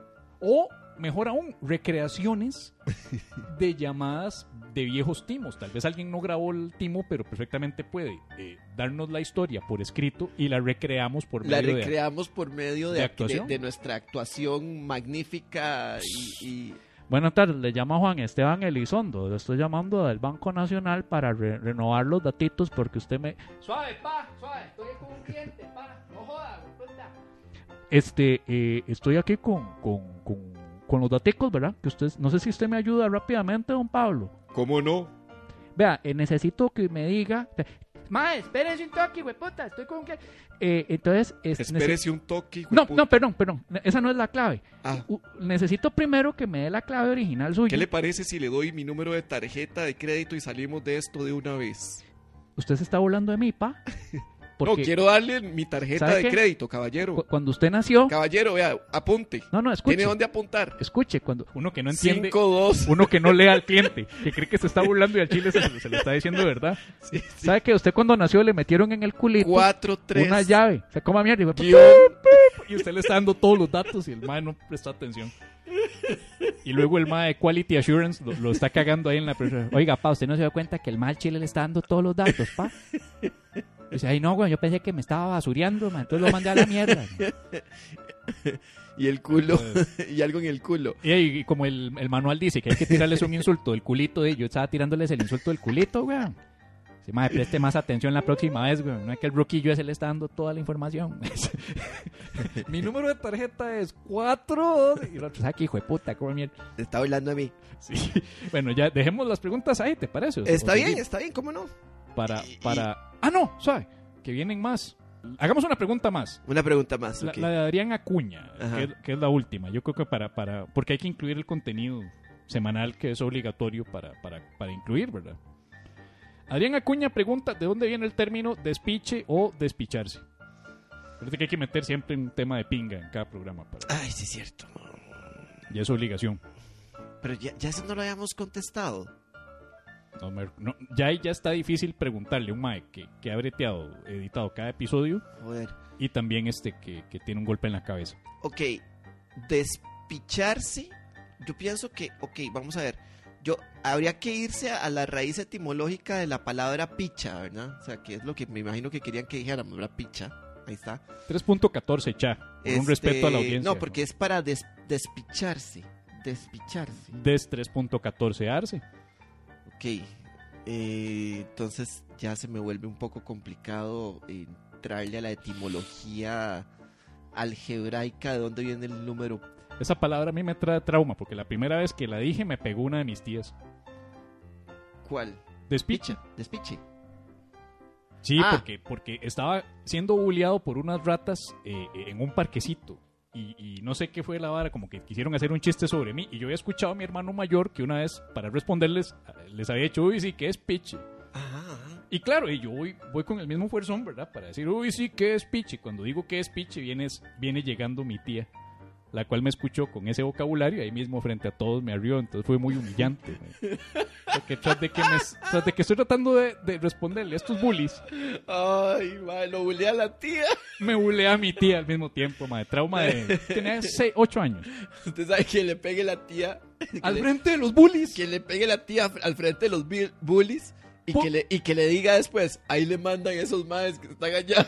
Speaker 1: O, mejor aún, recreaciones de llamadas de viejos timos. Tal vez alguien no grabó el timo, pero perfectamente puede eh, darnos la historia por escrito y la recreamos por
Speaker 2: La
Speaker 1: medio de...
Speaker 2: recreamos por medio de,
Speaker 1: de
Speaker 2: de-
Speaker 1: actuación.
Speaker 2: de nuestra actuación magnífica y, y-
Speaker 5: Buenas tardes, le llama Juan Esteban Elizondo. Le estoy llamando del Banco Nacional para re- renovar los datitos porque usted me...
Speaker 4: Suave, pa, suave. Estoy con un cliente, pa. No joda, puta.
Speaker 5: Este, eh, estoy aquí con, con, con, con los daticos, ¿verdad? Que usted, no sé si usted me ayuda rápidamente, don Pablo.
Speaker 2: ¿Cómo no?
Speaker 5: Vea, eh, necesito que me diga...
Speaker 4: Mae, espérese un toque, hueputa. Estoy con un cliente.
Speaker 5: eh, entonces... es-
Speaker 2: Espérese un toque. hijo
Speaker 5: No,
Speaker 2: de puta.
Speaker 5: no, perdón, perdón. Esa no es la clave.
Speaker 2: Ah,
Speaker 5: U- necesito primero que me dé la clave original suya.
Speaker 2: ¿qué le parece si le doy mi número de tarjeta de crédito y salimos de esto de una vez?
Speaker 5: ¿Usted se está burlando de mí, pa?
Speaker 2: No,
Speaker 5: Porque
Speaker 2: quiero darle mi tarjeta
Speaker 5: ¿sabe
Speaker 2: de
Speaker 5: qué?
Speaker 2: crédito, caballero.
Speaker 5: cu- cuando usted nació...
Speaker 2: Caballero, vea, apunte.
Speaker 5: No, no, escuche.
Speaker 2: ¿Tiene dónde apuntar?
Speaker 5: Escuche, cuando...
Speaker 1: Uno que no entiende,
Speaker 2: cinco dos.
Speaker 1: uno que no lea al cliente, que cree que se está burlando y al chile se, se lo está diciendo de verdad.
Speaker 2: Sí, sí.
Speaker 5: ¿Sabe que usted cuando nació le metieron en el culito
Speaker 2: cuatro tres.
Speaker 5: una llave? Se coma mierda y fue...
Speaker 2: Guión.
Speaker 1: Y usted le está dando todos los datos y el mae no presta atención. Y luego el mae de Quality Assurance lo, lo está cagando ahí en la presión.
Speaker 5: Oiga, pa, ¿usted no se dio cuenta que el mal chile le está dando todos los datos, pa? Dice, ay, no, güey, yo pensé que me estaba basureando, man, entonces lo mandé a la mierda.
Speaker 2: Y el culo. y algo en el culo.
Speaker 1: Y, y como el, el manual dice que hay que tirarles un insulto del culito, de, yo estaba tirándoles el insulto del culito, güey. Sí, mae, preste más atención la próxima vez, güey. No es que el roquillo ese le está dando toda la información. Mi número de tarjeta es cuatro. Y el otro, ¿sabe qué hijo de puta? ¿Cómo mierda?
Speaker 2: Te está hablando a mí.
Speaker 1: Sí. Bueno, ya dejemos las preguntas ahí, ¿te parece? O-
Speaker 2: Está
Speaker 1: o
Speaker 2: bien,
Speaker 1: seguir
Speaker 2: está bien, ¿cómo no?
Speaker 1: Para,
Speaker 2: y-
Speaker 1: para... Ah, no, suave, que vienen más. Hagamos una pregunta más.
Speaker 2: Una pregunta más.
Speaker 1: La,
Speaker 2: ok.
Speaker 1: la de Adrián Acuña,
Speaker 2: Ajá.
Speaker 1: que, es- que es la última. Yo creo que para, para... Porque hay que incluir el contenido semanal que es obligatorio para, para, para incluir, ¿verdad? Adrián Acuña pregunta de dónde viene el término despiche o despicharse. Parece que hay que meter siempre un tema de pinga en cada programa. Para,
Speaker 2: Ay, sí es cierto.
Speaker 1: y es obligación.
Speaker 2: Pero ya, ya eso no lo habíamos contestado.
Speaker 1: No, me- no, ya ahí ya está difícil preguntarle a un mae que, que ha breteado, editado cada episodio.
Speaker 2: Joder.
Speaker 1: Y también este que, que tiene un golpe en la cabeza.
Speaker 2: Ok, despicharse, yo pienso que, ok, vamos a ver, yo habría que irse a, a la raíz etimológica de la palabra picha, ¿verdad? O sea, que es lo que me imagino que querían que dijéramos, ¿verdad? Picha, ahí está.
Speaker 1: tres punto catorce, cha, por
Speaker 2: Este,
Speaker 1: un respeto a la audiencia.
Speaker 2: No, porque es para des- despicharse, despicharse.
Speaker 1: Des tres punto catorce arce.
Speaker 2: Ok, eh, entonces ya se me vuelve un poco complicado entrarle a la etimología algebraica de dónde viene el número.
Speaker 1: Esa palabra a mí me trae trauma, porque la primera vez que la dije me pegó una de mis tías.
Speaker 2: ¿Cuál?
Speaker 1: Despiche.
Speaker 2: Picha, despiche.
Speaker 1: Sí,
Speaker 2: Ah.
Speaker 1: porque, porque estaba siendo bulleado por unas ratas eh, en un parquecito. Y, y no sé qué fue la vara, como que quisieron hacer un chiste sobre mí. Y yo había escuchado a mi hermano mayor que una vez, para responderles, les había dicho, uy, sí, ¿qué es piche?
Speaker 2: Ajá, ajá.
Speaker 1: Y claro, y yo voy, voy con el mismo fuerzón, ¿verdad? Para decir, uy, sí, ¿qué es piche? Cuando digo ¿qué es piche? Viene, viene llegando mi tía, la cual me escuchó con ese vocabulario, ahí mismo frente a todos me arrió, entonces fue muy humillante. ¿no? Porque tras de que, me, tras de que estoy tratando de, de responderle a estos bullies,
Speaker 2: Ay, madre, lo bulea la tía.
Speaker 1: me bulea a mi tía al mismo tiempo, madre. Trauma de... Tenía seis, ocho años.
Speaker 2: Usted sabe que le pegue la tía. que
Speaker 1: Al
Speaker 2: le-
Speaker 1: frente de los bullies.
Speaker 2: Que le pegue la tía al frente de los bi- bullies y
Speaker 1: Po-
Speaker 2: que, le, y que le diga después, ahí le mandan esos madres que están allá.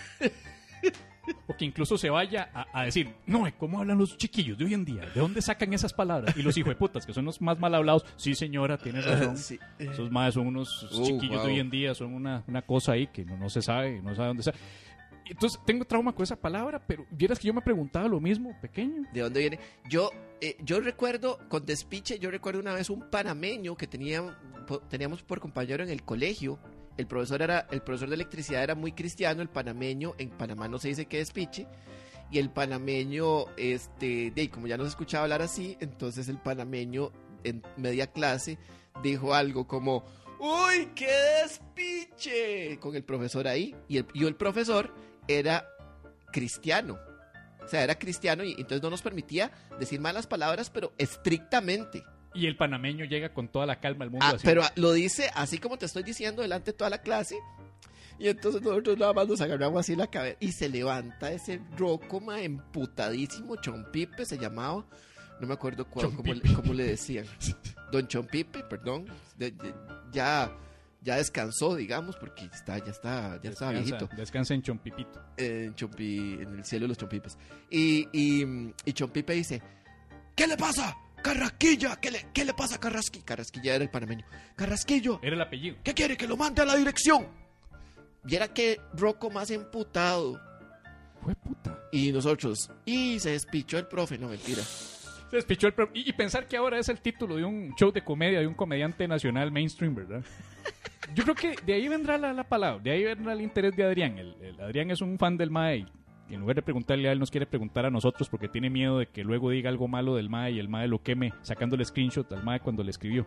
Speaker 1: O que incluso se vaya a, a decir, no, ¿cómo hablan los chiquillos de hoy en día? ¿De dónde sacan esas palabras? Y los hijueputas, que son los más mal hablados. Sí, señora, tiene razón.
Speaker 2: Sí.
Speaker 1: Esos más son unos
Speaker 2: Oh,
Speaker 1: chiquillos
Speaker 2: wow.
Speaker 1: de hoy en día, son una, una cosa ahí que no, no se sabe, no sabe dónde está. Entonces tengo trauma con esa palabra, pero vieras que yo me preguntaba lo mismo, pequeño.
Speaker 2: ¿De dónde viene? Yo, eh, yo recuerdo, con despiche, yo recuerdo una vez un panameño que tenía, po- teníamos por compañero en el colegio. El profesor era, el profesor de electricidad era muy cristiano, el panameño, en Panamá no se dice que despiche. Y el panameño, este, de ahí, como ya no se escuchaba hablar así, entonces el panameño en media clase dijo algo como, ¡uy, qué despiche! Con el profesor ahí. Y el, y el profesor era cristiano. O sea, era cristiano y entonces no nos permitía decir malas palabras, pero estrictamente.
Speaker 1: Y el panameño llega con toda la calma al mundo.
Speaker 2: Ah,
Speaker 1: así.
Speaker 2: pero lo dice así como te estoy diciendo delante de toda la clase. Y entonces nosotros nada más nos agarramos así la cabeza. Y se levanta ese Rocoma emputadísimo. Chompipe se llamaba. No me acuerdo cuál, cómo, le- cómo le decían. Don Chompipe, perdón. De- de- ya, ya descansó, digamos, porque está, ya está, ya está
Speaker 1: Descansa-
Speaker 2: viejito.
Speaker 1: Descansa en Chompipito.
Speaker 2: En, Chompi, en el cielo de los Chompipes. Y, y, y Chompipe dice, ¿qué le pasa? Carrasquilla, ¿qué le, qué le pasa a Carrasquilla? Carrasquilla era el panameño. Carrasquillo,
Speaker 1: Era el apellido.
Speaker 2: ¿qué quiere? Que lo mande a la dirección. Viera que Rocco más emputado.
Speaker 1: Fue puta.
Speaker 2: Y nosotros, y se despichó el profe, no mentira.
Speaker 1: Se despichó el pro- y, y pensar que ahora es el título de un show de comedia de un comediante nacional mainstream, ¿verdad? Yo creo que de ahí vendrá la, la palabra, de ahí vendrá el interés de Adrián. El, el Adrián es un fan del M A E y en lugar de preguntarle a él, nos quiere preguntar a nosotros porque tiene miedo de que luego diga algo malo del M A E y el M A E lo queme sacándole screenshot al M A E cuando le escribió.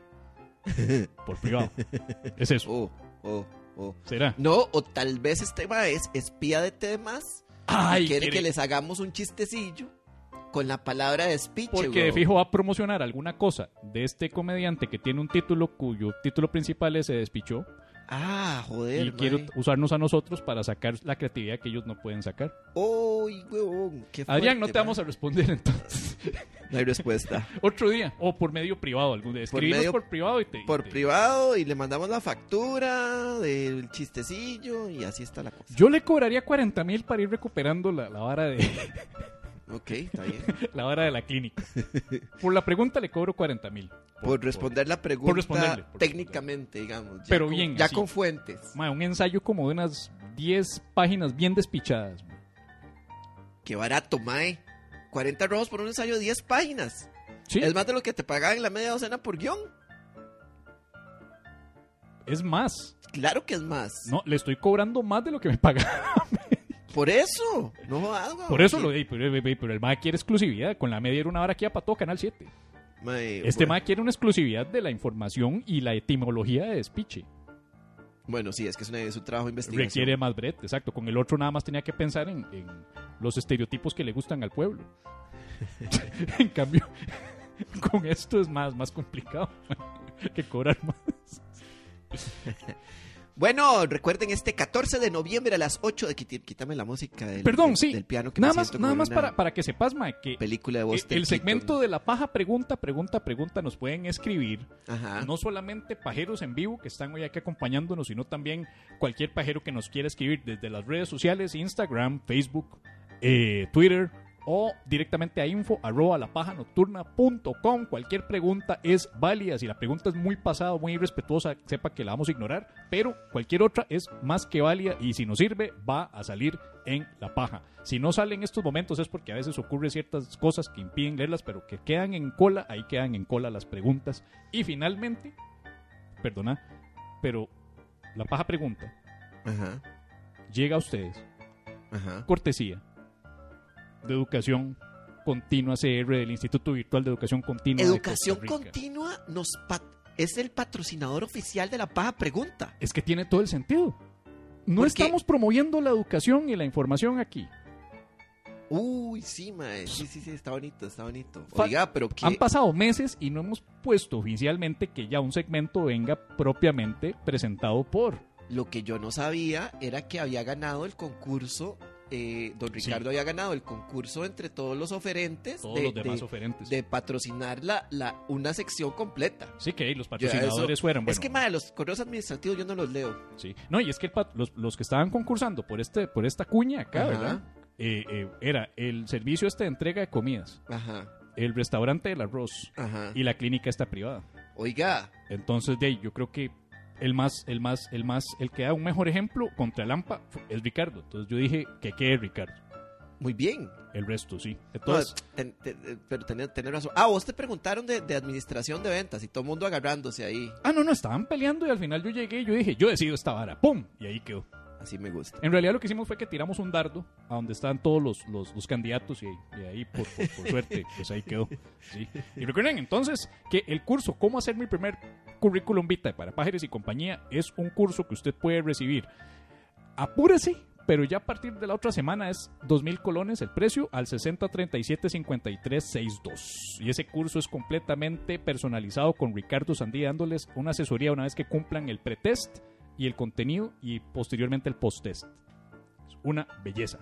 Speaker 1: Por privado. Es eso.
Speaker 2: Oh, oh, oh.
Speaker 1: ¿Será?
Speaker 2: No, o tal vez este ma es espía de temas
Speaker 1: Ay,
Speaker 2: y quiere
Speaker 1: quiere-
Speaker 2: que les hagamos un chistecillo con la palabra despiche.
Speaker 1: Porque de
Speaker 2: huevón.
Speaker 1: fijo va a promocionar alguna cosa de este comediante que tiene un título cuyo título principal es Se Despichó
Speaker 2: Ah, joder,
Speaker 1: y quiere
Speaker 2: mae.
Speaker 1: usarnos a nosotros para sacar la creatividad que ellos no pueden sacar.
Speaker 2: ¡Uy, huevón! Qué
Speaker 1: Adrián, no
Speaker 2: fuerte,
Speaker 1: te vamos a responder entonces.
Speaker 2: mae. No hay respuesta.
Speaker 1: Otro día. O por medio privado. Algún día. Escribimos
Speaker 2: medio-
Speaker 1: por privado y te... y
Speaker 2: Por
Speaker 1: te-
Speaker 2: privado y le mandamos la factura del chistecillo y así está la cosa.
Speaker 1: Yo le cobraría cuarenta mil para ir recuperando la, la vara de
Speaker 2: Ok, está bien.
Speaker 1: la vara de la clínica. Por la pregunta le cobro cuarenta mil.
Speaker 2: Por responder la pregunta
Speaker 1: responderle, por
Speaker 2: técnicamente, digamos. Ya
Speaker 1: Pero
Speaker 2: con-
Speaker 1: bien,
Speaker 2: Ya
Speaker 1: así.
Speaker 2: con fuentes.
Speaker 1: Ma, un ensayo como de unas diez páginas bien despichadas. ma.
Speaker 2: Qué barato, mae. cuarenta rojos por un ensayo de diez páginas.
Speaker 1: Sí,
Speaker 2: Es más de lo que te pagaban en la media docena por guión.
Speaker 1: es más.
Speaker 2: Claro que es más.
Speaker 1: No, le estoy cobrando más de lo que me pagaba.
Speaker 2: Por eso. No jodas, weón.
Speaker 1: Por eso
Speaker 2: Sí.
Speaker 1: lo di. Pero, pero el M A quiere exclusividad. Con la media era una hora aquí para todo Canal siete.
Speaker 2: Mae,
Speaker 1: Este
Speaker 2: bueno.
Speaker 1: M A quiere una exclusividad de la información y la etimología de despiche.
Speaker 2: Bueno, sí, es que es, una- es un trabajo de investigación.
Speaker 1: Requiere más brete, exacto. Con el otro nada más tenía que pensar en, en los estereotipos que le gustan al pueblo. En cambio, con esto es más, más complicado que cobrar más.
Speaker 2: Bueno, recuerden este catorce de noviembre a las ocho de... Quit- Quítame la música del,
Speaker 1: Perdón,
Speaker 2: del,
Speaker 1: sí.
Speaker 2: del piano. Que
Speaker 1: nada
Speaker 2: me
Speaker 1: más,
Speaker 2: siento
Speaker 1: nada
Speaker 2: como
Speaker 1: más
Speaker 2: una
Speaker 1: para, para que sepas, mae, que
Speaker 2: película de
Speaker 1: el,
Speaker 2: Buster
Speaker 1: el segmento
Speaker 2: Keaton.
Speaker 1: de la paja pregunta, pregunta, pregunta nos pueden escribir.
Speaker 2: Ajá.
Speaker 1: No solamente pajeros en vivo que están hoy aquí acompañándonos, sino también cualquier pajero que nos quiera escribir desde las redes sociales, Instagram, Facebook, eh, Twitter, o directamente a info arroba lapajanocturna.com. Cualquier pregunta es válida. Si la pregunta es muy pasada, muy irrespetuosa, sepa que la vamos a ignorar, pero cualquier otra es más que válida y si nos sirve va a salir en la paja. Si no sale en estos momentos es porque a veces ocurren ciertas cosas que impiden leerlas, pero que quedan en cola, ahí quedan en cola las preguntas. Y finalmente, perdona, pero la paja pregunta
Speaker 2: Ajá.
Speaker 1: llega a ustedes
Speaker 2: Ajá.
Speaker 1: cortesía de Educación Continua C R del Instituto Virtual de Educación Continua
Speaker 2: Educación
Speaker 1: de Costa Rica.
Speaker 2: Continua nos pat- es el patrocinador oficial de la paja pregunta.
Speaker 1: Es que tiene todo el sentido. No
Speaker 2: ¿Por qué?
Speaker 1: estamos promoviendo la educación y la información aquí.
Speaker 2: Uy, sí, mae. Sí, sí, sí, está bonito, está bonito.
Speaker 1: Fa-
Speaker 2: Oiga, pero qué...
Speaker 1: Han pasado meses y no hemos puesto oficialmente que ya un segmento venga propiamente presentado por...
Speaker 2: Lo que yo no sabía era que había ganado el concurso, eh, don Ricardo
Speaker 1: Sí.
Speaker 2: había ganado el concurso entre todos los oferentes
Speaker 1: Todos
Speaker 2: de,
Speaker 1: los demás
Speaker 2: de-
Speaker 1: oferentes.
Speaker 2: de patrocinar la, la, una sección completa.
Speaker 1: Sí, que ahí los
Speaker 2: Yo,
Speaker 1: patrocinadores
Speaker 2: eso-
Speaker 1: fueron...
Speaker 2: Es
Speaker 1: bueno,
Speaker 2: que, madre, los correos administrativos yo no los leo.
Speaker 1: sí. No, y es que el pat- los, los que estaban concursando por este por esta cuña acá,
Speaker 2: Ajá.
Speaker 1: ¿verdad? Eh, eh, era el servicio este de entrega de comidas,
Speaker 2: Ajá,
Speaker 1: el restaurante del arroz
Speaker 2: ajá.
Speaker 1: y la clínica esta privada.
Speaker 2: Oiga,
Speaker 1: Entonces, de ahí, yo creo que el más, el más, el más, el que da un mejor ejemplo contra el AMPA es Ricardo. Entonces yo dije que quede Ricardo.
Speaker 2: muy bien.
Speaker 1: El resto, sí.
Speaker 2: No,
Speaker 1: Entonces,
Speaker 2: ten- ten- pero tener, tener razón. Ah, vos te preguntaron de, de administración de ventas y todo el mundo agarrándose ahí.
Speaker 1: ah, no, no, estaban peleando y al final yo llegué y yo dije, yo decido esta vara. ¡Pum! Y ahí quedó.
Speaker 2: Así me gusta.
Speaker 1: En realidad lo que hicimos fue que tiramos un dardo a donde estaban todos los, los, los candidatos y, y ahí, por, por- por suerte, pues ahí quedó. Sí. Y recuerden entonces que el curso Cómo hacer mi primer currículum vitae para pájaros y compañía es un curso que usted puede recibir. Apúrese, pero ya a partir de la otra semana es dos mil colones el precio al sesenta treinta y siete cincuenta y tres sesenta y dos. Y ese curso es completamente personalizado con Ricardo Sandí dándoles una asesoría una vez que cumplan el pretest y el contenido y posteriormente el post-test. Es una belleza.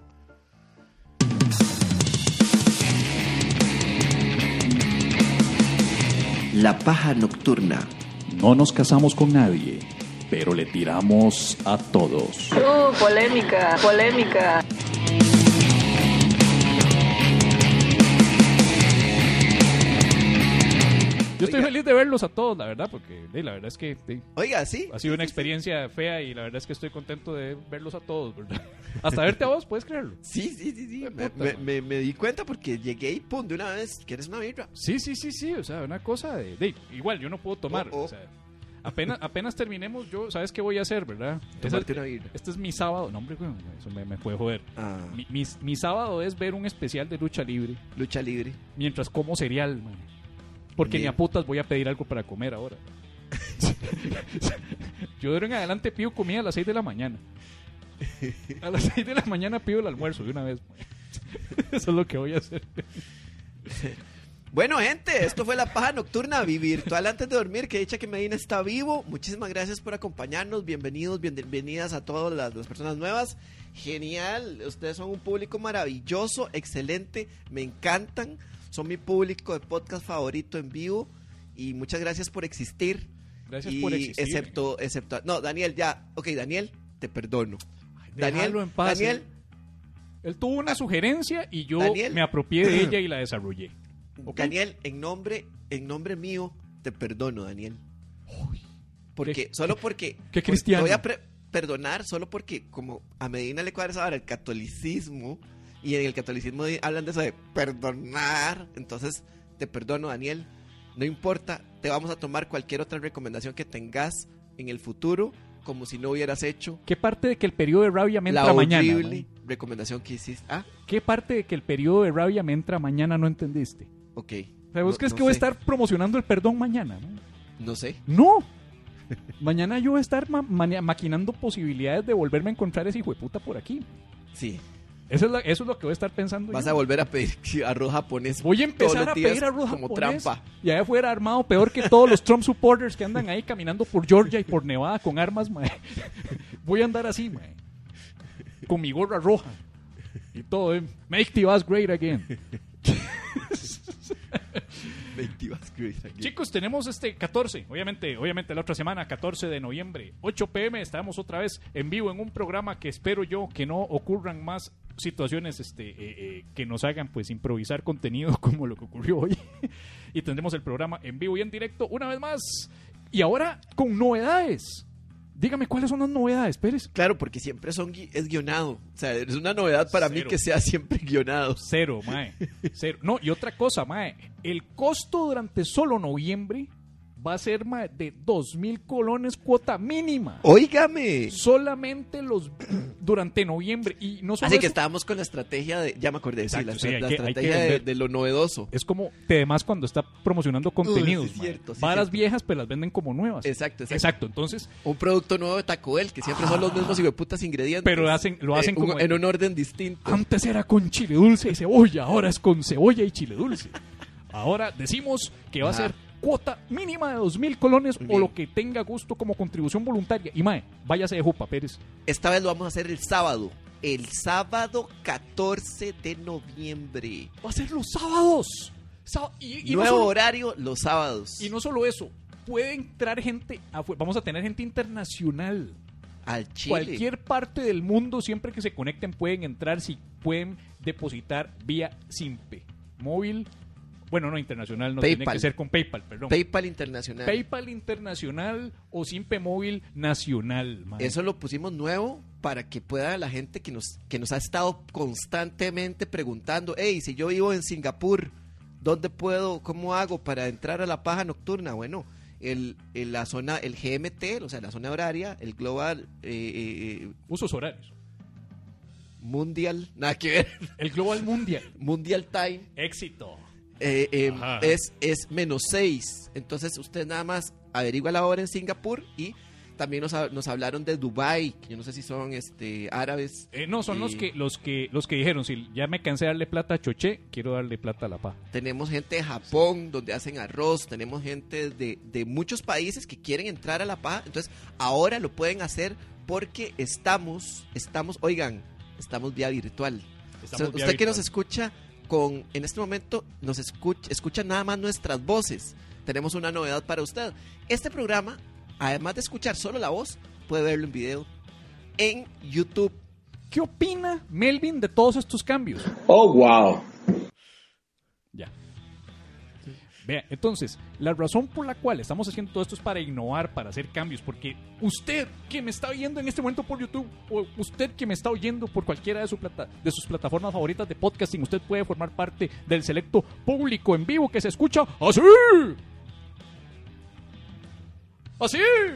Speaker 2: La paja nocturna.
Speaker 1: No nos casamos con nadie, pero le tiramos a todos.
Speaker 6: Uh, polémica, polémica.
Speaker 1: Yo estoy
Speaker 2: Oiga.
Speaker 1: feliz de verlos a todos, la verdad, porque eh, la verdad es que eh,
Speaker 2: Oiga, sí.
Speaker 1: ha sido una experiencia fea y la verdad es que estoy contento de verlos a todos, ¿verdad? Hasta verte a vos, ¿puedes creerlo?
Speaker 2: Sí, sí, sí, sí.
Speaker 1: Qué
Speaker 2: Me,
Speaker 1: puta,
Speaker 2: me-
Speaker 1: man.
Speaker 2: me- me di cuenta porque llegué y pum, de una vez, ¿quieres una birra?
Speaker 1: Sí, sí, sí, sí, o sea, una cosa de... de- igual, yo no puedo tomar,
Speaker 2: Oh, oh.
Speaker 1: o sea, apenas, apenas terminemos, yo, ¿sabes qué voy a hacer, verdad?
Speaker 2: Tomarte
Speaker 1: Ese-
Speaker 2: una birra.
Speaker 1: Este es mi sábado, no hombre, güey, eso me, me puede joder.
Speaker 2: Ah,
Speaker 1: Mi, mi, mi sábado es ver un especial de lucha libre
Speaker 2: lucha libre.
Speaker 1: mientras como cereal, man. Porque
Speaker 2: Bien.
Speaker 1: ni a putas voy a pedir algo para comer ahora. Yo de ahora en adelante pido comida a las seis de la mañana. A las seis de la mañana pido el almuerzo de una vez. man. Eso es lo que voy a hacer.
Speaker 2: Bueno, gente, esto fue La Paja Nocturna, vi virtual antes de dormir, que dicha que Medina está vivo. Muchísimas gracias por acompañarnos, bienvenidos, bienvenidas a todas las, las personas nuevas. Genial, ustedes son un público maravilloso, excelente, me encantan. Son mi público de podcast favorito en vivo y muchas gracias por existir.
Speaker 1: Gracias
Speaker 2: Y
Speaker 1: por existir.
Speaker 2: Excepto, excepto, no, Daniel, ya, ok, Daniel, te perdono. Daniel,
Speaker 1: Déjalo en paz,
Speaker 2: Daniel,
Speaker 1: él. Él tuvo una sugerencia y yo
Speaker 2: Daniel.
Speaker 1: me apropié de ella y la desarrollé. Ok.
Speaker 2: Daniel, en nombre, en nombre mío, te perdono, Daniel. Porque,
Speaker 1: qué-
Speaker 2: solo porque...
Speaker 1: qué
Speaker 2: por-
Speaker 1: cristiano.
Speaker 2: Te voy a pre- perdonar solo porque como a Medina le cuadra ahora el catolicismo y en el catolicismo di- hablan de eso de perdonar, entonces te perdono, Daniel. No importa, te vamos a tomar cualquier otra recomendación que tengas en el futuro como si no hubieras hecho
Speaker 1: ¿Qué parte de que el periodo de rabia me
Speaker 2: la
Speaker 1: entra mañana?
Speaker 2: horrible
Speaker 1: man?
Speaker 2: recomendación que hiciste. Ah,
Speaker 1: ¿Qué parte de que el periodo de rabia me entra mañana no entendiste?
Speaker 2: ok.
Speaker 1: O sea, ¿vos
Speaker 2: No-
Speaker 1: crees
Speaker 2: no
Speaker 1: que voy a
Speaker 2: sé,
Speaker 1: estar promocionando el perdón mañana? ¿no?
Speaker 2: No sé.
Speaker 1: ¡No! Mañana yo voy a estar ma- mania- maquinando posibilidades de volverme a encontrar ese hijo de puta por aquí.
Speaker 2: Sí.
Speaker 1: Eso es, la- eso es lo que voy a estar pensando.
Speaker 2: Vas
Speaker 1: yo.
Speaker 2: a volver a pedir arroz japonés.
Speaker 1: Voy a empezar
Speaker 2: todos
Speaker 1: a
Speaker 2: los días
Speaker 1: pedir arroz
Speaker 2: como
Speaker 1: japonés,
Speaker 2: trampa.
Speaker 1: y allá afuera armado peor que todos los Trump supporters que andan ahí caminando por Georgia y por Nevada con armas, mae. Voy a andar así, mae. Con mi gorra roja. Y todo, eh. Make the us great again. Chicos, tenemos este catorce, obviamente, obviamente la otra semana, catorce de noviembre, ocho pm, estamos otra vez en vivo en un programa que espero yo que no ocurran más situaciones este, eh, eh, que nos hagan pues improvisar contenido como lo que ocurrió hoy. Y tendremos el programa en vivo y en directo una vez más. Y ahora con novedades. Dígame cuáles son las novedades, Pérez.
Speaker 2: Claro, porque siempre son gui- es guionado. O sea, es una novedad para
Speaker 1: Cero.
Speaker 2: mí que sea siempre guionado.
Speaker 1: Cero, mae. Cero. No, y otra cosa, mae. El costo durante solo noviembre va a ser, mae, de dos mil colones cuota mínima.
Speaker 2: Óigame.
Speaker 1: Solamente los durante noviembre. Y no solo
Speaker 2: Así que
Speaker 1: eso,
Speaker 2: estábamos con la estrategia de... Ya me acordé, sí,
Speaker 1: Exacto,
Speaker 2: la,
Speaker 1: sí, hay
Speaker 2: la
Speaker 1: que- hay que
Speaker 2: estrategia de,
Speaker 1: vender.
Speaker 2: de lo novedoso.
Speaker 1: es como demás cuando está promocionando contenidos.
Speaker 2: sí es
Speaker 1: mae.
Speaker 2: cierto, sí es
Speaker 1: Varas
Speaker 2: cierto.
Speaker 1: viejas, pero las venden como nuevas.
Speaker 2: Exacto, exacto.
Speaker 1: Exacto, entonces,
Speaker 2: Un producto nuevo de Taco Bell, que siempre son los mismos hijueputas ingredientes.
Speaker 1: pero hacen, lo hacen
Speaker 2: Eh, un-
Speaker 1: como
Speaker 2: en un orden distinto.
Speaker 1: antes era con chile dulce y cebolla, ahora es con cebolla y chile dulce. Ahora decimos que va
Speaker 2: Ajá.
Speaker 1: a ser cuota mínima de dos mil colones
Speaker 2: Muy
Speaker 1: o
Speaker 2: bien.
Speaker 1: lo que tenga gusto como contribución voluntaria. Y mae, váyase de Jupa, Pérez.
Speaker 2: Esta vez lo vamos a hacer el sábado. El sábado catorce de noviembre.
Speaker 1: Va a ser los sábados. Sá- y, y no
Speaker 2: Nuevo
Speaker 1: solo,
Speaker 2: horario los sábados.
Speaker 1: y no solo eso, puede entrar gente, afu- vamos a tener gente internacional.
Speaker 2: Al Chile.
Speaker 1: Cualquier parte del mundo, siempre que se conecten, pueden entrar, si pueden depositar vía Simpe. Móvil, bueno, no internacional, no tiene
Speaker 2: PayPal.
Speaker 1: que ser con PayPal, perdón.
Speaker 2: PayPal Internacional.
Speaker 1: PayPal internacional o Simpe móvil nacional. mae.
Speaker 2: Eso lo pusimos nuevo para que pueda la gente que nos, que nos ha estado constantemente preguntando, hey, si yo vivo en Singapur, ¿dónde puedo, cómo hago para entrar a la paja nocturna? Bueno, el, el- la zona, el G M T, o sea, la zona horaria, el Global eh, eh,
Speaker 1: Usos horarios.
Speaker 2: Mundial, nada que ver,
Speaker 1: El Global Mundial.
Speaker 2: Mundial Time,
Speaker 1: Éxito.
Speaker 2: eh, eh,
Speaker 1: Ajá.
Speaker 2: es, es menos seis. Entonces usted nada más averigua la hora en Singapur y también nos, ha- nos hablaron de Dubai, que yo no sé si son este árabes.
Speaker 1: Eh, no, son
Speaker 2: Y
Speaker 1: los que los que los que dijeron, si ya me cansé de darle plata a Choché, quiero darle plata a la pa.
Speaker 2: Tenemos gente de Japón donde hacen arroz, tenemos gente de, de muchos países que quieren entrar a la paja, entonces ahora lo pueden hacer porque estamos, estamos, oigan, estamos vía virtual.
Speaker 1: Estamos
Speaker 2: O sea,
Speaker 1: vía
Speaker 2: usted que
Speaker 1: virtual.
Speaker 2: nos escucha con, en este momento nos escucha, escucha nada más nuestras voces. Tenemos una novedad para usted. Este programa, además de escuchar solo la voz, puede verlo en video en YouTube.
Speaker 1: ¿Qué opina Melvin de todos estos cambios?
Speaker 7: Oh, wow.
Speaker 1: Ya. Vea, entonces, la razón por la cual estamos haciendo todo esto es para innovar, para hacer cambios, porque usted que me está viendo en este momento por YouTube, o usted que me está oyendo por cualquiera de, su plata, de sus plataformas favoritas de podcasting, usted puede formar parte del selecto público en vivo que se escucha así. Así.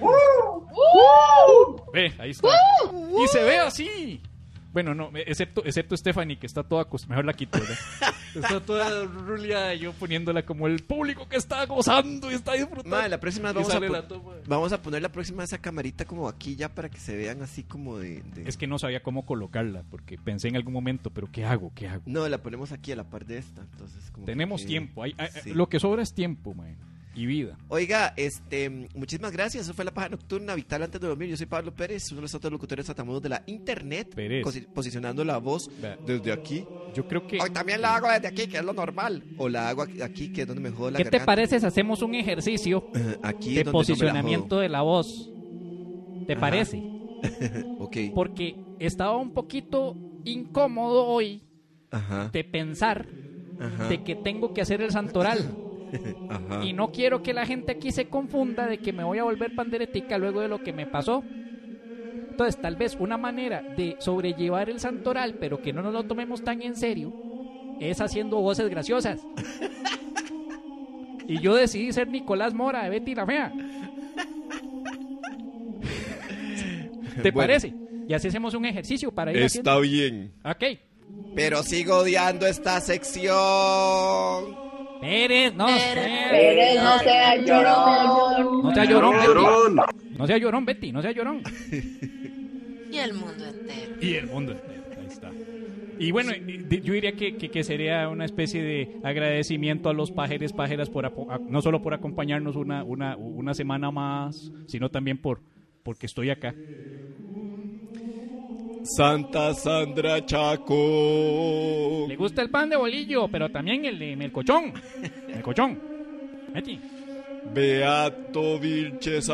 Speaker 1: Ve, ahí está. Y se ve así. Bueno, no, excepto, excepto Stephanie, que está toda... cos- Mejor la quito, ¿verdad? Está toda ruleada y yo poniéndola como el público que está gozando y está disfrutando.
Speaker 2: Madre, la próxima vez
Speaker 1: Y
Speaker 2: vamos a,
Speaker 1: sale
Speaker 2: po-
Speaker 1: la toma.
Speaker 2: vamos a poner la próxima esa camarita como aquí ya para que se vean así como de... de-
Speaker 1: Es que no sabía cómo colocarla, porque pensé en algún momento, pero ¿qué hago? ¿Qué hago?
Speaker 2: No, la ponemos aquí a la par de esta, entonces como
Speaker 1: Tenemos
Speaker 2: que-
Speaker 1: tiempo. Hay- hay-
Speaker 2: sí.
Speaker 1: Lo que sobra es tiempo, man. Y vida.
Speaker 2: Oiga, este, muchísimas gracias. Eso fue La Paja Nocturna, Vital antes de dormir. Yo soy Pablo Pérez, uno de los otros locutores atamudos de la internet,
Speaker 1: Pérez.
Speaker 2: posi- posicionando la voz
Speaker 1: Vea.
Speaker 2: desde aquí.
Speaker 1: Yo creo que...
Speaker 2: Hoy también la hago desde aquí, que es lo normal. O la hago aquí- aquí, que es donde me jodo la
Speaker 5: ¿Qué te
Speaker 2: garganta.
Speaker 5: parece si hacemos un ejercicio
Speaker 2: Eh, Aquí
Speaker 5: de
Speaker 2: es donde no me la
Speaker 5: posicionamiento de la voz? ¿Te
Speaker 2: Ajá.
Speaker 5: parece?
Speaker 2: jodo. Ok.
Speaker 5: Porque estaba un poquito incómodo hoy
Speaker 2: Ajá.
Speaker 5: de pensar
Speaker 2: Ajá.
Speaker 5: de que tengo que hacer el santoral.
Speaker 2: Ajá.
Speaker 5: Y no quiero que la gente aquí se confunda de que me voy a volver panderetica luego de lo que me pasó. Entonces, tal vez una manera de sobrellevar el santoral, pero que no nos lo tomemos tan en serio, es haciendo voces graciosas. Y yo decidí ser Nicolás Mora de Betty la Fea. ¿Te
Speaker 2: Bueno.
Speaker 5: parece? Y así hacemos un ejercicio para ir haciendo.
Speaker 2: Está bien.
Speaker 5: Ok.
Speaker 2: Pero sigo odiando esta sección.
Speaker 5: Pérez, no sea...
Speaker 6: Pérez, no sea llorón.
Speaker 5: No sea llorón, Betty. No sea llorón, Betty. No sea llorón.
Speaker 8: Y el mundo entero.
Speaker 1: Y el mundo entero. Ahí está.
Speaker 5: Y bueno, yo diría que, que, que sería una especie de agradecimiento a los pajeres, pajeras, por apo- a- no solo por acompañarnos una, una, una semana más, sino también por porque estoy acá.
Speaker 2: Santa Sandra Chaco.
Speaker 5: Le gusta el pan de bolillo, pero también el de melcochón. Melcochón. Meti.
Speaker 2: Beato Vilches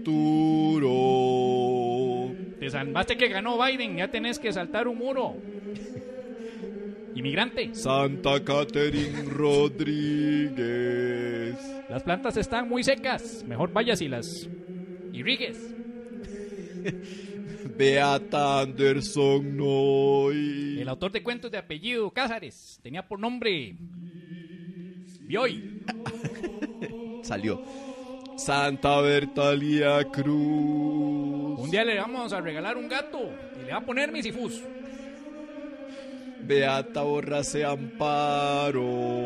Speaker 2: Arturo.
Speaker 5: Te salvaste que ganó Biden, ya tenés que saltar un muro. Inmigrante.
Speaker 2: Santa Catherine Rodríguez.
Speaker 5: Las plantas están muy secas. Mejor vayas y las irrigues.
Speaker 2: Beata Anderson Noy.
Speaker 5: El autor de cuentos de apellido Cázares tenía por nombre Bioy.
Speaker 2: Salió. Santa Bertalía Cruz.
Speaker 5: Un día le vamos a regalar un gato y le va a poner Misifus.
Speaker 2: Beata Borrace Amparo.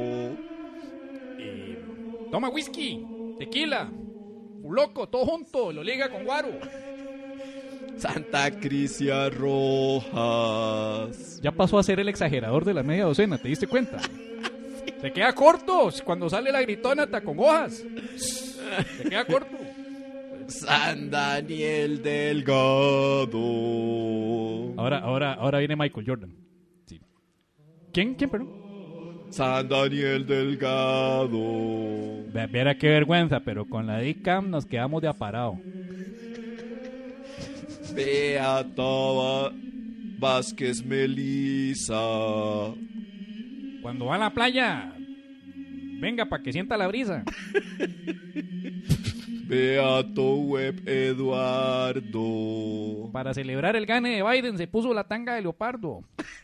Speaker 5: Eh, toma whisky, tequila, loco, todo junto, lo liga con guaro.
Speaker 2: Santa Crisia Rojas.
Speaker 5: Ya pasó a ser el exagerador de la media docena, ¿te diste cuenta? Se queda corto cuando sale la gritónata con hojas. Se queda corto.
Speaker 2: San Daniel Delgado.
Speaker 5: Ahora, ahora, ahora viene Michael Jordan. Sí. ¿Quién? ¿Quién, perdón?
Speaker 2: San Daniel Delgado.
Speaker 5: Ve- Viera qué vergüenza, pero con la D I C A M nos quedamos de aparado.
Speaker 2: Beata Va- Vázquez Melisa.
Speaker 5: Cuando va a la playa, venga para que sienta la brisa.
Speaker 2: Beato Web Eduardo.
Speaker 5: Para celebrar el gane de Biden se puso la tanga de leopardo.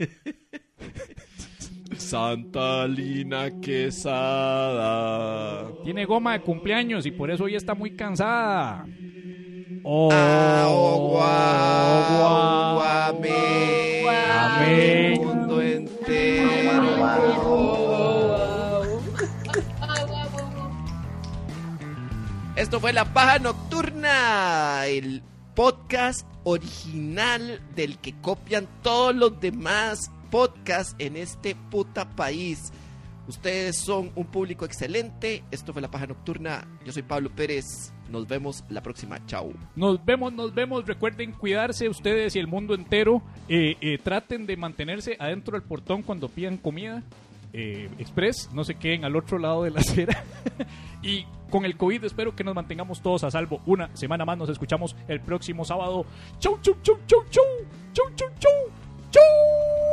Speaker 2: Santa Lina Quesada.
Speaker 5: Tiene goma de cumpleaños y por eso hoy está muy cansada. Oh,
Speaker 2: Agua, amén.
Speaker 5: Amén.
Speaker 2: El mundo entero. Esto fue La Paja Nocturna, el podcast original del que copian todos los demás podcasts en este puta país. Ustedes son un público excelente. Esto fue La Paja Nocturna. Yo soy Pablo Pérez. Nos vemos la próxima. Chao.
Speaker 5: Nos vemos, nos vemos. Recuerden cuidarse ustedes y el mundo entero. Eh, eh, traten de mantenerse adentro del portón cuando pidan comida eh, express. No se queden al otro lado de la acera. Y con el COVID espero que nos mantengamos todos a salvo. Una semana más. Nos escuchamos el próximo sábado. Chau, chau, chau, chau, chau. Chau, chau, chau. Chau.